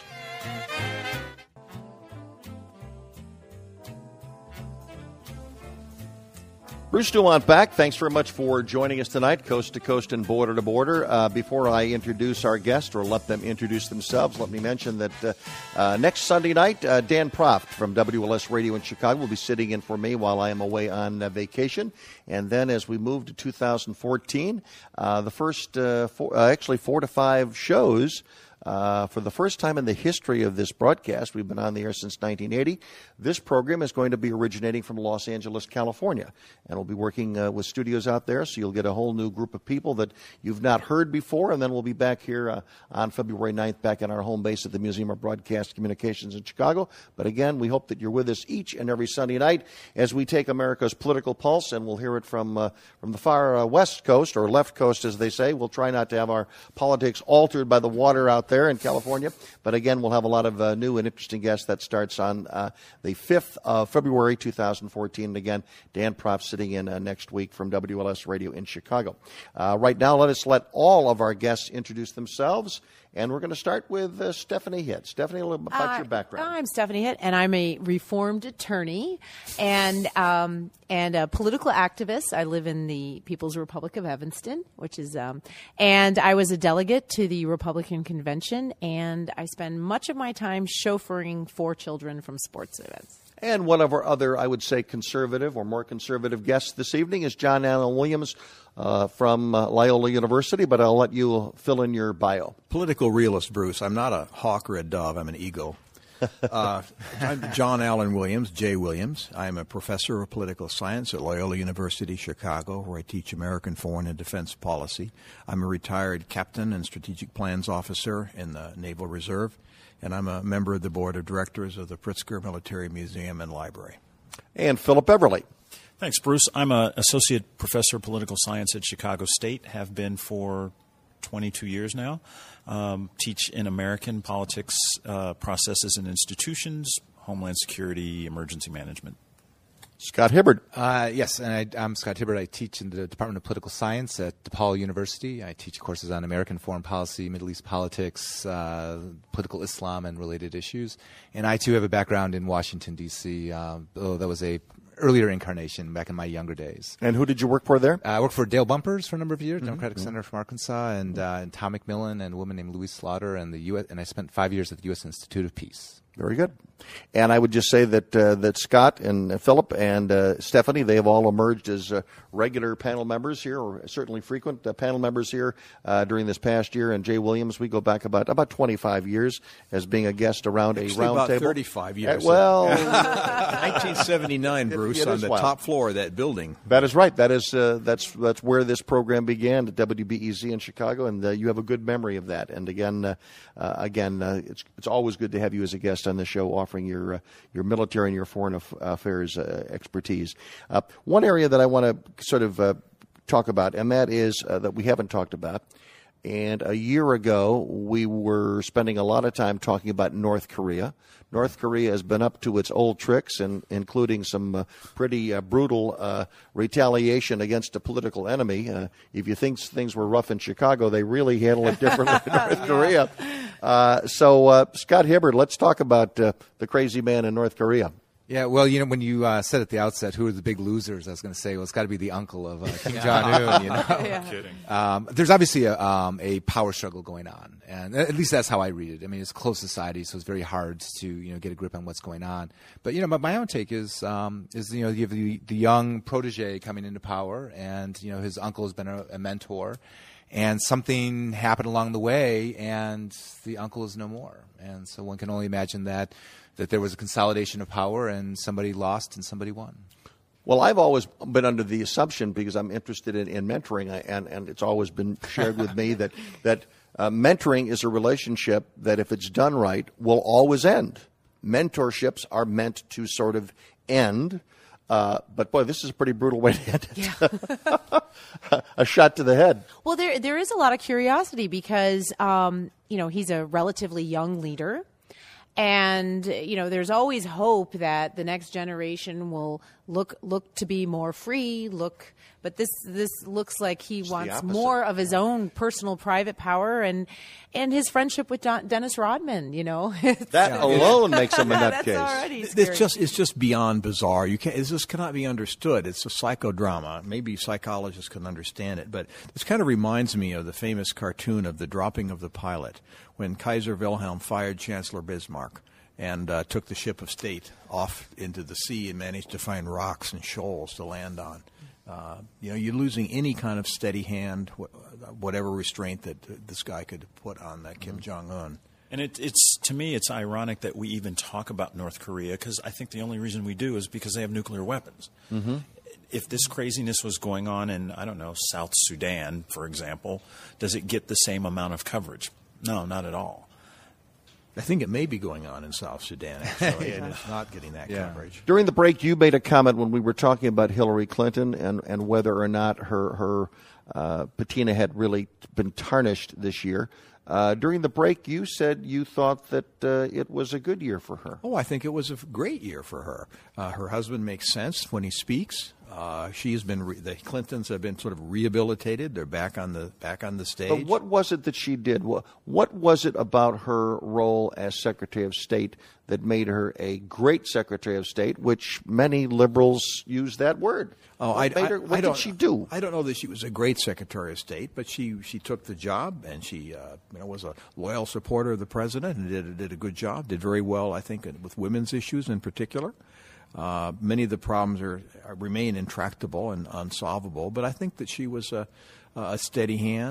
Speaker 1: Bruce Dumont back. Thanks very much for joining us tonight, Coast to Coast and Border to Border. Uh, before I introduce our guest or let them introduce themselves, let me mention that uh, uh, next Sunday night, uh, Dan Proft from W L S Radio in Chicago will be sitting in for me while I am away on uh, vacation. And then as we move to two thousand fourteen, uh, the first, uh, four, uh, actually four to five shows, Uh, for the first time in the history of this broadcast, we've been on the air since nineteen eighty. This program is going to be originating from Los Angeles, California, and we'll be working uh, with studios out there, so you'll get a whole new group of people that you've not heard before, and then we'll be back here uh, on February ninth, back at our home base at the Museum of Broadcast Communications in Chicago. But again, we hope that you're with us each and every Sunday night as we take America's political pulse, and we'll hear it from uh, from the far uh, west coast, or left coast, as they say. We'll try not to have our politics altered by the water out there in California. But again, we'll have a lot of uh, new and interesting guests. That starts on uh, the fifth of February, two thousand fourteen. And again, Dan Proft sitting in uh, next week from W L S Radio in Chicago. Uh, right now, let us let all of our guests introduce themselves. And we're going to start with uh, Stephanie Hitt. Stephanie, a little bit about
Speaker 8: Uh,
Speaker 1: your background.
Speaker 8: I'm Stephanie Hitt, and I'm a reformed attorney and um, and a political activist. I live in the People's Republic of Evanston, which is, um, and I was a delegate to the Republican Convention, and I spend much of my time chauffeuring four children from sports events.
Speaker 1: And one of our other, I would say, conservative or more conservative guests this evening is John Allen Williams uh, from uh, Loyola University, but I'll let you fill in your bio.
Speaker 6: Political realist, Bruce. I'm not a hawk or a dove. I'm an eagle. Uh, I'm John Allen Williams, Jay Williams. I'm a professor of political science at Loyola University, Chicago, where I teach American foreign and defense policy. I'm a retired captain and strategic plans officer in the Naval Reserve, and I'm a member of the board of directors of the Pritzker Military Museum and Library.
Speaker 1: And Philip Beverly.
Speaker 9: Thanks, Bruce. I'm an associate professor of political science at Chicago State, have been for twenty-two years now. Um, teach in American politics, uh, processes and institutions, homeland security, emergency management.
Speaker 1: Scott Hibbard.
Speaker 7: Uh, yes, and I, I'm Scott Hibbard. I teach in the Department of Political Science at DePaul University. I teach courses on American foreign policy, Middle East politics, uh, political Islam, and related issues. And I, too, have a background in Washington, D C, uh, though that was a earlier incarnation back in my younger days.
Speaker 1: And who did you work for there?
Speaker 7: Uh, I worked for Dale Bumpers for a number of years,
Speaker 1: Mm-hmm.
Speaker 7: Democratic mm-hmm. Senator from Arkansas, and, uh, and Tom McMillan, and a woman named Louise Slaughter, and the U S. And I spent five years at the U S Institute of Peace.
Speaker 1: Very good. And I would just say that uh, that Scott and uh, Philip and uh, Stephanie, they have all emerged as uh, regular panel members here, or certainly frequent uh, panel members here uh, during this past year. And Jay Williams, we go back about about twenty-five years as being a guest around
Speaker 6: Actually
Speaker 1: a round
Speaker 6: about
Speaker 1: table.
Speaker 6: thirty-five years.
Speaker 1: Uh, well,
Speaker 6: nineteen seventy-nine, Bruce,
Speaker 1: it
Speaker 6: on
Speaker 1: is
Speaker 6: the
Speaker 1: wild.
Speaker 6: top floor of that building.
Speaker 1: That is right. That is uh, that's that's where this program began at W B E Z in Chicago, and uh, you have a good memory of that. And again, uh, uh, again, uh, it's it's always good to have you as a guest on the show, offering your uh, your military and your foreign af- affairs uh, expertise. Uh, one area that I want to sort of uh, talk about, and that is uh, that we haven't talked about. And a year ago, we were spending a lot of time talking about North Korea. North Korea has been up to its old tricks, and including some uh, pretty uh, brutal uh, retaliation against a political enemy. Uh, if you think things were rough in Chicago, they really handle it differently in North yeah. Korea. Uh, so, uh, Scott Hibbard, let's talk about uh, the crazy man in North Korea.
Speaker 7: Yeah, well, you know, when you uh, said at the outset who are the big losers, I was going to say, well, it's got to be the uncle of uh, Kim Jong-un, you know.
Speaker 9: yeah. Kidding.
Speaker 7: Um, there's obviously a, um, a power struggle going on, and at least that's how I read it. I mean, it's a closed society, so it's very hard to, you know, get a grip on what's going on. But, you know, my, my own take is, um, is you know, you have the, the young protege coming into power, and, you know, his uncle has been a, a mentor, and something happened along the way, and the uncle is no more. And so one can only imagine that that there was a consolidation of power and somebody lost and somebody won.
Speaker 1: Well, I've always been under the assumption, because I'm interested in, in mentoring, and, and it's always been shared with me that, that uh, mentoring is a relationship that, if it's done right, will always end. Mentorships are meant to sort of end. Uh, but, boy, this is a pretty brutal way to end it.
Speaker 8: Yeah.
Speaker 1: A shot to the head.
Speaker 8: Well, there there is a lot of curiosity because, um, you know, he's a relatively young leader. And, you know, there's always hope that the next generation will look look to be more free, look, but this this looks like he
Speaker 1: it's
Speaker 8: wants more of his own personal private power and and his friendship with Don, Dennis Rodman, you know.
Speaker 1: That alone makes him a
Speaker 8: That's
Speaker 1: nutcase.
Speaker 8: already scary.
Speaker 6: It's just it's just beyond bizarre. You can't. It just cannot be understood. It's a psychodrama. Maybe psychologists can understand it, but this kind of reminds me of the famous cartoon of the dropping of the pilot, when Kaiser Wilhelm fired Chancellor Bismarck and uh, took the ship of state off into the sea and managed to find rocks and shoals to land on. Uh, you know, you're losing any kind of steady hand, wh- whatever restraint that uh, this guy could put on that Kim Jong-un.
Speaker 9: And it, it's to me, it's ironic that we even talk about North Korea, because I think the only reason we do is because they have nuclear weapons. Mm-hmm. If this craziness was going on in, I don't know, South Sudan, for example, does it get the same amount of coverage? No, not at all.
Speaker 6: I think it may be going on in South Sudan, actually, and it's not getting that
Speaker 7: Yeah.
Speaker 6: coverage.
Speaker 1: During the break, you made a comment when we were talking about Hillary Clinton and, and whether or not her, her uh, patina had really been tarnished this year. Uh, during the break, you said you thought that uh, it was a good year for her.
Speaker 6: Oh, I think it was a great year for her. Uh, her husband makes sense when he speaks. Uh, she's been re- the Clintons have been sort of rehabilitated. They're back on the back on the stage.
Speaker 1: But what was it that she did? What, what was it about her role as Secretary of State that made her a great Secretary of State, which many liberals use that word?
Speaker 6: Oh,
Speaker 1: what
Speaker 6: I,
Speaker 1: made her,
Speaker 6: I,
Speaker 1: what
Speaker 6: I
Speaker 1: did
Speaker 6: don't,
Speaker 1: she do?
Speaker 6: I don't know that she was a great Secretary of State, but she, she took the job, and she uh, you know was a loyal supporter of the president and did did a good job. Did very well, I think, with women's issues in particular. Uh, many of the problems are, are remain intractable and unsolvable, but I think that she was a, a steady hand.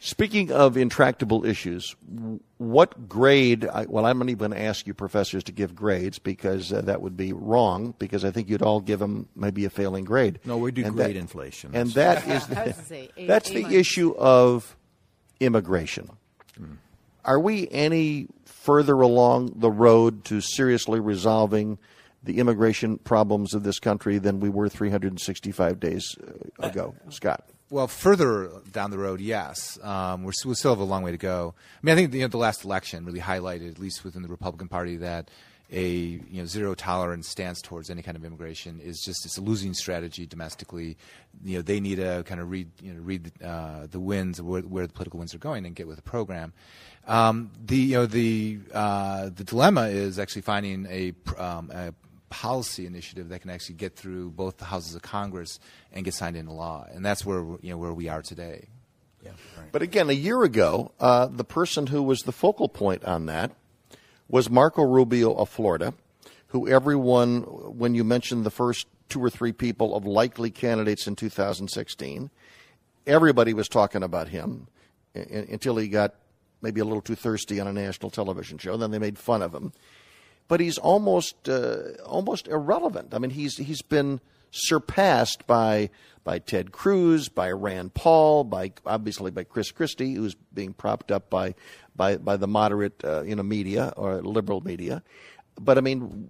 Speaker 1: Speaking of intractable issues, what grade, I, well, I'm not even going to ask you professors to give grades because uh, that would be wrong, because I think you'd all give them maybe a failing grade.
Speaker 6: No, we do
Speaker 1: and
Speaker 6: grade
Speaker 1: that,
Speaker 6: inflation.
Speaker 1: And that is
Speaker 8: I
Speaker 1: the,
Speaker 8: was to say, a-
Speaker 1: that's
Speaker 8: a
Speaker 1: the
Speaker 8: minus.
Speaker 1: issue of immigration. Hmm. Are we any further along the road to seriously resolving the immigration problems of this country than we were three hundred sixty-five days ago? Scott?
Speaker 7: Well, further down the road, yes. Um, we're, we still have a long way to go. I mean, I think you know, the last election really highlighted, at least within the Republican Party, that a you know, zero tolerance stance towards any kind of immigration is just it's a losing strategy domestically. You know, they need to kind of read you know, read uh, the winds, where, where the political winds are going, and get with the program. Um, the you know the uh, the dilemma is actually finding a, um, a policy initiative that can actually get through both the houses of Congress and get signed into law, and that's where you know where we are today.
Speaker 6: Yeah, right.
Speaker 1: But again, a year ago, uh, the person who was the focal point on that was Marco Rubio of Florida, who everyone, when you mentioned the first two or three people of likely candidates in two thousand sixteen, everybody was talking about him until he got maybe a little too thirsty on a national television show. Then they made fun of him. But he's almost uh, almost irrelevant. I mean, he's he's been surpassed by by Ted Cruz, by Rand Paul, by obviously by Chris Christie, who's being propped up by by by the moderate uh, you know media or liberal media. But I mean,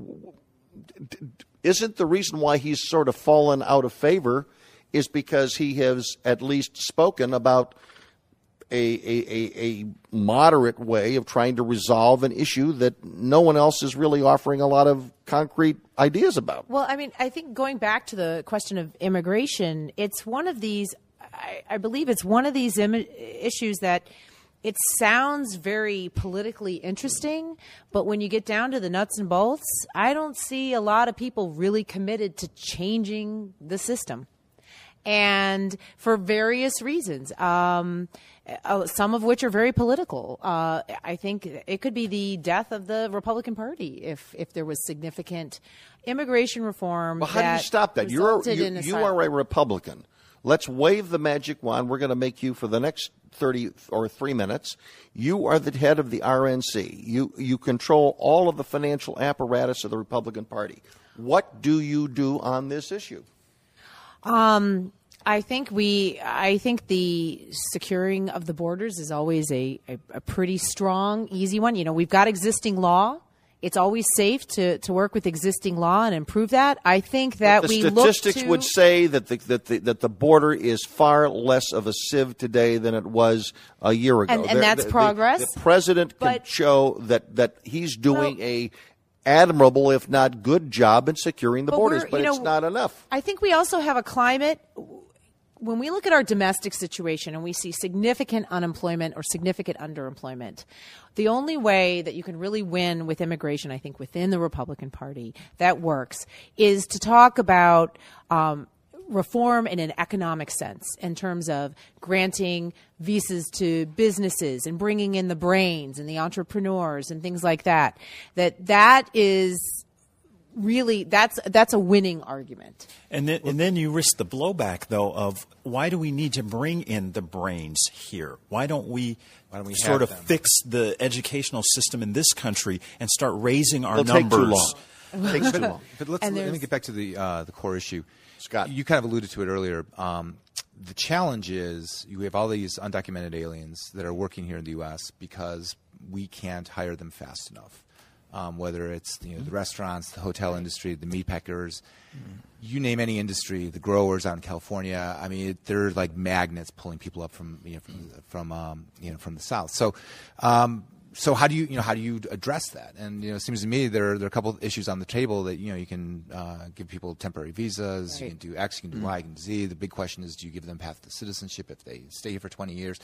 Speaker 1: isn't the reason why he's sort of fallen out of favor is because he has at least spoken about A, a, a moderate way of trying to resolve an issue that no one else is really offering a lot of concrete ideas about?
Speaker 8: Well, I mean, I think going back to the question of immigration, it's one of these, I, I believe it's one of these Im- issues that it sounds very politically interesting, but when you get down to the nuts and bolts, I don't see a lot of people really committed to changing the system. And for various reasons, um, uh, some of which are very political. Uh, I think it could be the death of the Republican Party if if there was significant immigration reform.
Speaker 1: Well, how do you
Speaker 8: that
Speaker 1: stop that? You're
Speaker 8: resulted
Speaker 1: you,
Speaker 8: in
Speaker 1: you
Speaker 8: asylum.
Speaker 1: are a Republican. Let's wave the magic wand. We're going to make you, for the next thirty or three minutes, you are the head of the R N C. You you control all of the financial apparatus of the Republican Party. What do you do on this issue?
Speaker 8: Um, I think we. I think the securing of the borders is always a, a, a pretty strong, easy one. You know, we've got existing law. It's always safe to, to work with existing law and improve that. I think that
Speaker 1: the
Speaker 8: we look
Speaker 1: statistics
Speaker 8: to,
Speaker 1: would say that the, that the that the border is far less of a sieve today than it was a year ago.
Speaker 8: And- and
Speaker 1: There-
Speaker 8: that's
Speaker 1: the,
Speaker 8: progress.
Speaker 1: The, the president can
Speaker 8: But-
Speaker 1: show that that he's doing
Speaker 8: Well-
Speaker 1: a admirable, if not good, job in securing the
Speaker 8: But
Speaker 1: borders,
Speaker 8: we're-
Speaker 1: but
Speaker 8: you
Speaker 1: it's
Speaker 8: know,
Speaker 1: not enough.
Speaker 8: I think we also have a climate. When we look at our domestic situation and we see significant unemployment or significant underemployment, the only way that you can really win with immigration, I think, within the Republican Party that works is to talk about um, reform in an economic sense in terms of granting visas to businesses and bringing in the brains and the entrepreneurs and things like that. That that is really that's that's a winning argument.
Speaker 9: And then, and then you risk the blowback, though, of why do we need to bring in the brains here? Why don't we,
Speaker 7: Why don't we
Speaker 9: sort
Speaker 7: have
Speaker 9: of
Speaker 7: them?
Speaker 9: fix the educational system in this country and start raising our
Speaker 1: It'll take
Speaker 9: numbers?
Speaker 1: too long. It takes too long.
Speaker 7: But let's,
Speaker 8: And
Speaker 7: let me
Speaker 8: there's-
Speaker 7: get back to the uh, the core issue.
Speaker 1: Scott.
Speaker 7: You kind of alluded to it earlier. Um, the challenge is you have all these undocumented aliens that are working here in the U S because we can't hire them fast enough. Um, whether it's you know, the restaurants, the hotel industry, the meat packers, mm-hmm. you name any industry, the growers out in California. I mean, it, they're like magnets pulling people up from you know from from um, you know from the south. So, um, so how do you you know how do you address that? And you know, it seems to me there there are a couple of issues on the table that you know you can uh, give people temporary visas.
Speaker 8: Right.
Speaker 7: You can do X, you can do mm-hmm. Y, you can do Z. The big question is, do you give them path to citizenship if they stay here for twenty years?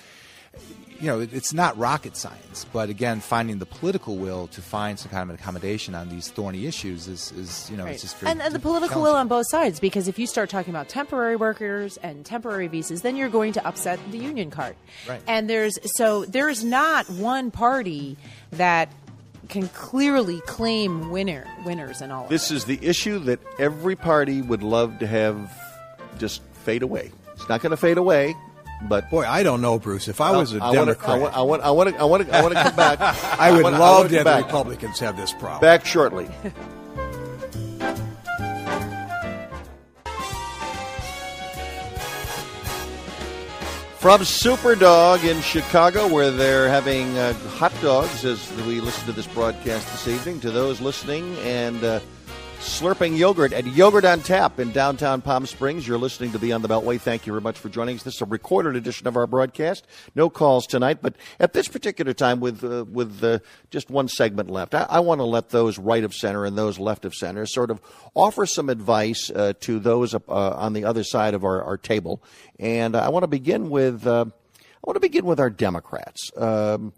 Speaker 7: You know, it, it's not rocket science, but again, finding the political will to find some kind of an accommodation on these thorny issues is, is you know,
Speaker 8: Right.
Speaker 7: it's just very
Speaker 8: and, and the political will
Speaker 7: challenging.
Speaker 8: on both sides, because if you start talking about temporary workers and temporary visas, then you're going to upset the union cart.
Speaker 7: Right.
Speaker 8: And there's so there's not one party that can clearly claim winner winners and all of
Speaker 1: This
Speaker 8: it.
Speaker 1: is the issue that every party would love to have just fade away. It's not going to fade away. But
Speaker 6: boy, I don't know, Bruce. If I was a
Speaker 1: I
Speaker 6: Democrat,
Speaker 1: want to, I want, I want to, I want to, I want to come back.
Speaker 6: I would
Speaker 1: I wanna,
Speaker 6: love
Speaker 1: I
Speaker 6: to have
Speaker 1: back.
Speaker 6: the Republicans have this problem.
Speaker 1: Back shortly. From Superdog in Chicago, where they're having uh, hot dogs as we listen to this broadcast this evening, to those listening and uh, slurping yogurt at Yogurt on Tap in downtown Palm Springs. You're listening to Beyond the Beltway. Thank you very much for joining us. This is a recorded edition of our broadcast. No calls tonight, but at this particular time, with uh, with uh, just one segment left, I, I want to let those right of center and those left of center sort of offer some advice uh, to those uh, on the other side of our, our table. And I want to begin with uh, I want to begin with our Democrats. Um,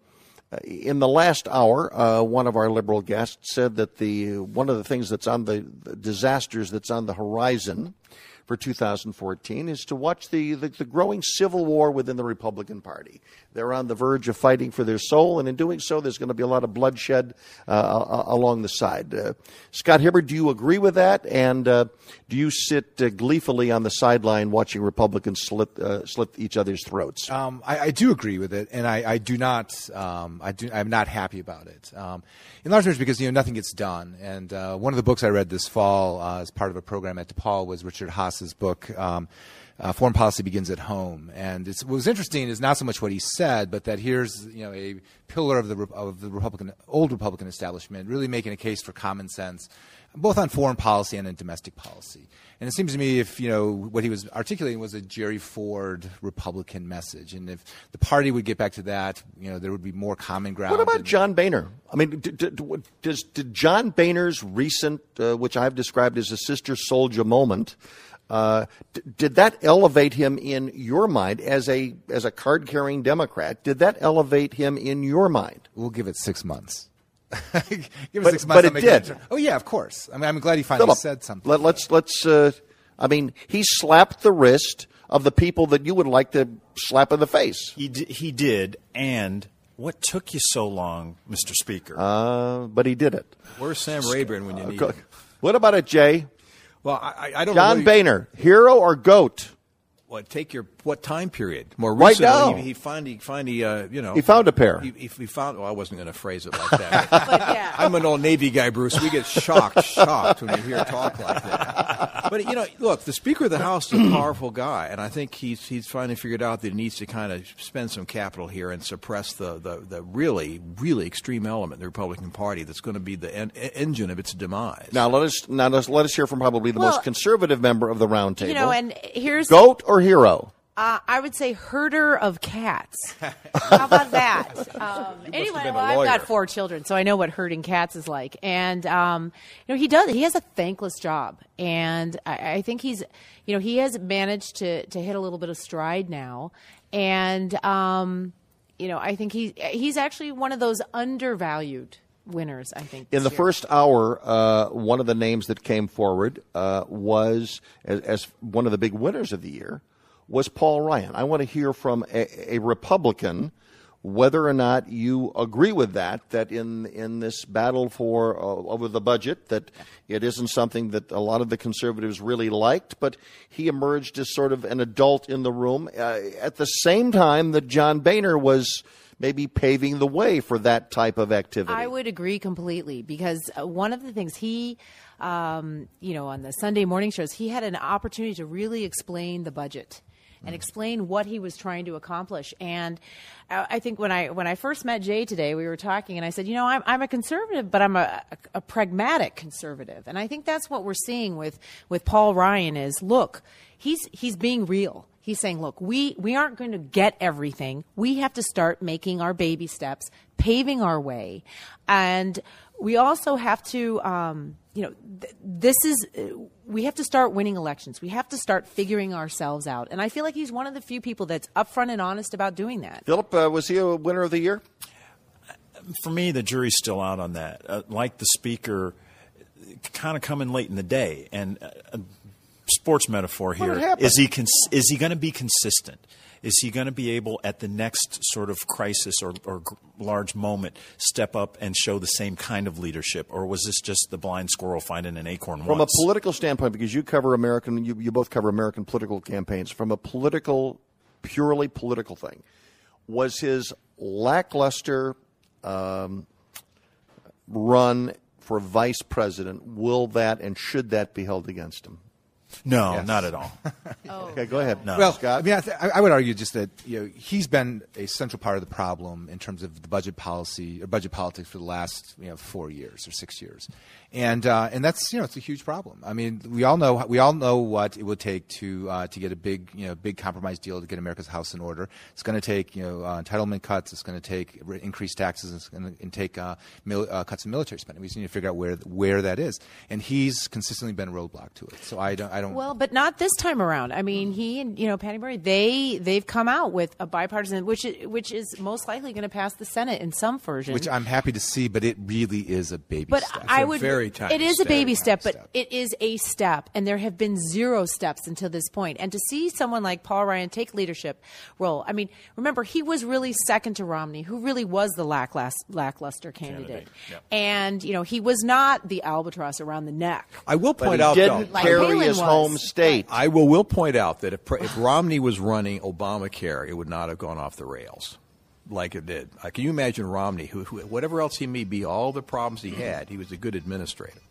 Speaker 1: In the last hour, uh, one of our liberal guests said that the one of the things that's on the, the disasters that's on the horizon for two thousand fourteen is to watch the, the, the growing civil war within the Republican Party. They're on the verge of fighting for their soul, and in doing so, there's going to be a lot of bloodshed uh, along the side. Uh, Scott Hibbard, do you agree with that? And uh, do you sit uh, gleefully on the sideline watching Republicans slit, uh, slit each other's throats?
Speaker 7: Um, I, I do agree with it, and I, I do not. Um, I do. I'm not happy about it. Um, in large measure because you know nothing gets done. And uh, one of the books I read this fall uh, as part of a program at DePaul was Richard Haas's book. Um, Uh, Foreign Policy Begins at Home, and it's, what was interesting is not so much what he said, but that here's you know a pillar of the of the Republican old Republican establishment really making a case for common sense, both on foreign policy and in domestic policy. And it seems to me if you know what he was articulating was a Jerry Ford Republican message, and if the party would get back to that, you know there would be more common ground.
Speaker 1: What about John Boehner? I mean, d- d- d- does did John Boehner's recent, uh, which I've described as a Sister Souljah moment. Uh, d- did that elevate him in your mind as a as a card-carrying Democrat? Did that elevate him in your mind?
Speaker 7: We'll give it six months. give it
Speaker 1: but,
Speaker 7: six months.
Speaker 1: But it did.
Speaker 7: It oh yeah, of course. I mean, I'm glad he finally
Speaker 1: Philip,
Speaker 7: said something.
Speaker 1: Let, let's let's. Uh, I mean, he slapped the wrist of the people that you would like to slap in the face.
Speaker 9: He d- he did, and what took you so long, Mister Speaker?
Speaker 1: Uh, but he did it.
Speaker 6: Where's Sam Rayburn when you need him?
Speaker 1: What about it, Jay?
Speaker 6: Well, I, I don't
Speaker 1: John
Speaker 6: know.
Speaker 1: Boehner, hero or goat?
Speaker 6: Well, take your what time period? More
Speaker 1: Right
Speaker 6: recently,
Speaker 1: now.
Speaker 6: he, he finally, finally, uh, you know,
Speaker 1: He found a pair.
Speaker 6: He, he, he found. Well, I wasn't going to phrase it like that.
Speaker 8: But yeah.
Speaker 6: I'm an old Navy guy, Bruce. We get shocked, shocked when we hear talk like that. But you know, look, the Speaker of the House is a powerful guy, and I think he's he's finally figured out that he needs to kind of spend some capital here and suppress the the, the really really extreme element in the Republican Party that's going to be the en- engine of its demise.
Speaker 1: Now let us now let's, let us hear from probably the
Speaker 8: Well,
Speaker 1: most conservative member of the round table.
Speaker 8: You know, and here's
Speaker 1: goat or hero?
Speaker 8: Uh, I would say herder of cats. How about that? Um, anyway,
Speaker 6: been a
Speaker 8: well, I've
Speaker 6: lawyer.
Speaker 8: got four children, so I know what herding cats is like. And um, you know, he does. He has a thankless job, and I, I think he's, you know, he has managed to to hit a little bit of stride now. And um, you know, I think he he's actually one of those undervalued winners, I think.
Speaker 1: In the
Speaker 8: this year.
Speaker 1: first hour, uh, one of the names that came forward uh, was as, as one of the big winners of the year. Was Paul Ryan. I want to hear from a, a Republican whether or not you agree with that, that in in this battle for uh, over the budget, that it isn't something that a lot of the conservatives really liked, but he emerged as sort of an adult in the room uh, at the same time that John Boehner was maybe paving the way for that type of activity.
Speaker 8: I would agree completely because uh, one of the things he, um, you know, on the Sunday morning shows, he had an opportunity to really explain the budget and explain what he was trying to accomplish. And uh, I think when I when I first met Jay today, we were talking, and I said, you know, I'm I'm a conservative, but I'm a, a, a pragmatic conservative, and I think that's what we're seeing with with Paul Ryan is look, he's he's being real. He's saying, look, we, we aren't going to get everything. We have to start making our baby steps, paving our way. And we also have to, um, you know, th- this is, uh, we have to start winning elections. We have to start figuring ourselves out. And I feel like he's one of the few people that's upfront and honest about doing that.
Speaker 1: Philip, uh, was he a winner of the year?
Speaker 9: For me, the jury's still out on that. Uh, like the Speaker, kind of coming late in the day. And uh, sports metaphor
Speaker 1: What
Speaker 9: here
Speaker 1: happened?
Speaker 9: is he cons- is he going to be consistent? Is he going to be able at the next sort of crisis or, or g- large moment step up and show the same kind of leadership, or was this just the blind squirrel finding an acorn
Speaker 1: From
Speaker 9: once?
Speaker 1: a political standpoint, because you cover American, you, you both cover American political campaigns. From a political purely political thing. Was his lackluster um, run for vice president, will that and should that be held against him?
Speaker 9: No,
Speaker 7: Yes.
Speaker 9: not at all.
Speaker 8: Oh,
Speaker 1: Okay, go ahead.
Speaker 9: No.
Speaker 7: Well,
Speaker 1: Scott?
Speaker 7: I mean, I, th- I would argue just that you know he's been a central part of the problem in terms of the budget policy or budget politics for the last you know four years or six years, and uh, and that's you know it's a huge problem. I mean, we all know we all know what it would take to uh, to get a big you know big compromise deal to get America's house in order. It's going to take you know uh, entitlement cuts. It's going to take re- increased taxes. It's going to take uh, mil- uh, cuts in military spending. We just need to figure out where where that is, and he's consistently been a roadblock to it. So I don't I don't.
Speaker 8: Well, but not this time around. I mean, he and you know Patty Murray, they they've come out with a bipartisan, which is, which is most likely going to pass the Senate in some version.
Speaker 7: Which I'm happy to see, but it really is a baby
Speaker 8: but
Speaker 7: step.
Speaker 8: I
Speaker 6: a
Speaker 8: would.
Speaker 6: very tiny
Speaker 8: it is a
Speaker 6: step.
Speaker 8: baby
Speaker 7: Very
Speaker 8: step,
Speaker 7: tiny
Speaker 8: but
Speaker 7: step.
Speaker 8: it is a step, and there have been zero steps until this point. And to see someone like Paul Ryan take leadership role, I mean, remember he was really second to Romney, who really was the lacklust- lackluster candidate,
Speaker 9: Candidate, yep.
Speaker 8: and you know he was not the albatross around the neck.
Speaker 6: I will
Speaker 1: But
Speaker 6: point
Speaker 1: he
Speaker 6: out,
Speaker 1: didn't
Speaker 6: though,
Speaker 8: Like
Speaker 1: carry
Speaker 8: Palin
Speaker 1: his
Speaker 8: was.
Speaker 1: home state.
Speaker 6: I will will point out that if, if Romney was running Obamacare, it would not have gone off the rails like it did. Uh, can you imagine Romney, who, who, whatever else he may be, all the problems he had, he was a good administrator.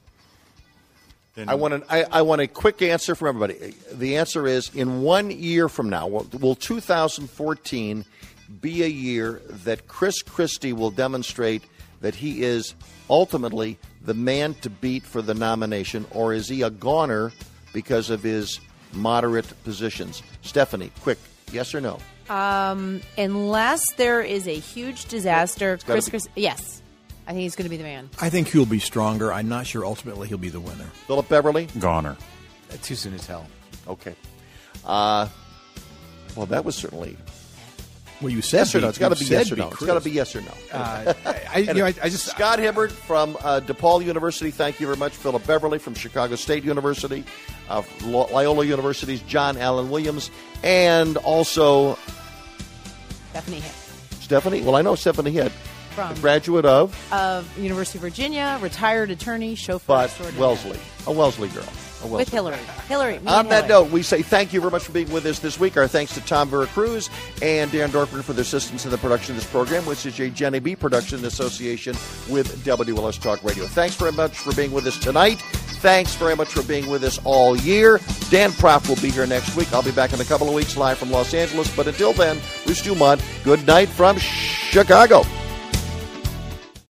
Speaker 9: Then
Speaker 1: I want an, I, I want a quick answer from everybody. The answer is, in one year from now, will, will two thousand fourteen be a year that Chris Christie will demonstrate that he is ultimately the man to beat for the nomination, or is he a goner because of his moderate positions? Stephanie, quick, yes or no?
Speaker 8: Um, unless there is a huge disaster,
Speaker 1: gotta
Speaker 8: Chris,
Speaker 1: be-
Speaker 8: Chris, yes, I think he's going to be the man.
Speaker 6: I think he'll be stronger. I'm not sure ultimately he'll be the winner.
Speaker 1: Philip Beverly?
Speaker 9: goner.
Speaker 7: Too soon to tell.
Speaker 1: Okay. Uh, well, that was certainly
Speaker 6: Well, you said
Speaker 1: yes or
Speaker 6: be-
Speaker 1: no. It's got to
Speaker 6: you
Speaker 1: be yes
Speaker 6: said
Speaker 1: or no.
Speaker 6: be
Speaker 1: It's got to
Speaker 6: Chris.
Speaker 1: be yes or no.
Speaker 7: Uh, I, you know, I, I just
Speaker 1: Scott Hibbert from uh, DePaul University, thank you very much. Philip Beverly from Chicago State University, uh, Loyola University's John Allen Williams, and also
Speaker 8: Stephanie Hick
Speaker 1: Stephanie. Well, I know Stephanie Hitt,
Speaker 8: from
Speaker 1: a graduate of,
Speaker 8: of University of Virginia, retired attorney, chauffeur,
Speaker 1: but
Speaker 8: extraordinaire.
Speaker 1: Wellesley, a Wellesley girl. A Wellesley.
Speaker 8: with Hillary. Hillary. me
Speaker 1: On
Speaker 8: and
Speaker 1: that
Speaker 8: Hillary.
Speaker 1: note, we say thank you very much for being with us this week. Our thanks to Tom Veracruz and Dan Dorfman for their assistance in the production of this program, which is a Jenny B production in association with W L S Talk Radio. Thanks very much for being with us tonight. Thanks very much for being with us all year. Dan Proft will be here next week. I'll be back in a couple of weeks live from Los Angeles. But until then, Bruce Dumont, good night from Chicago.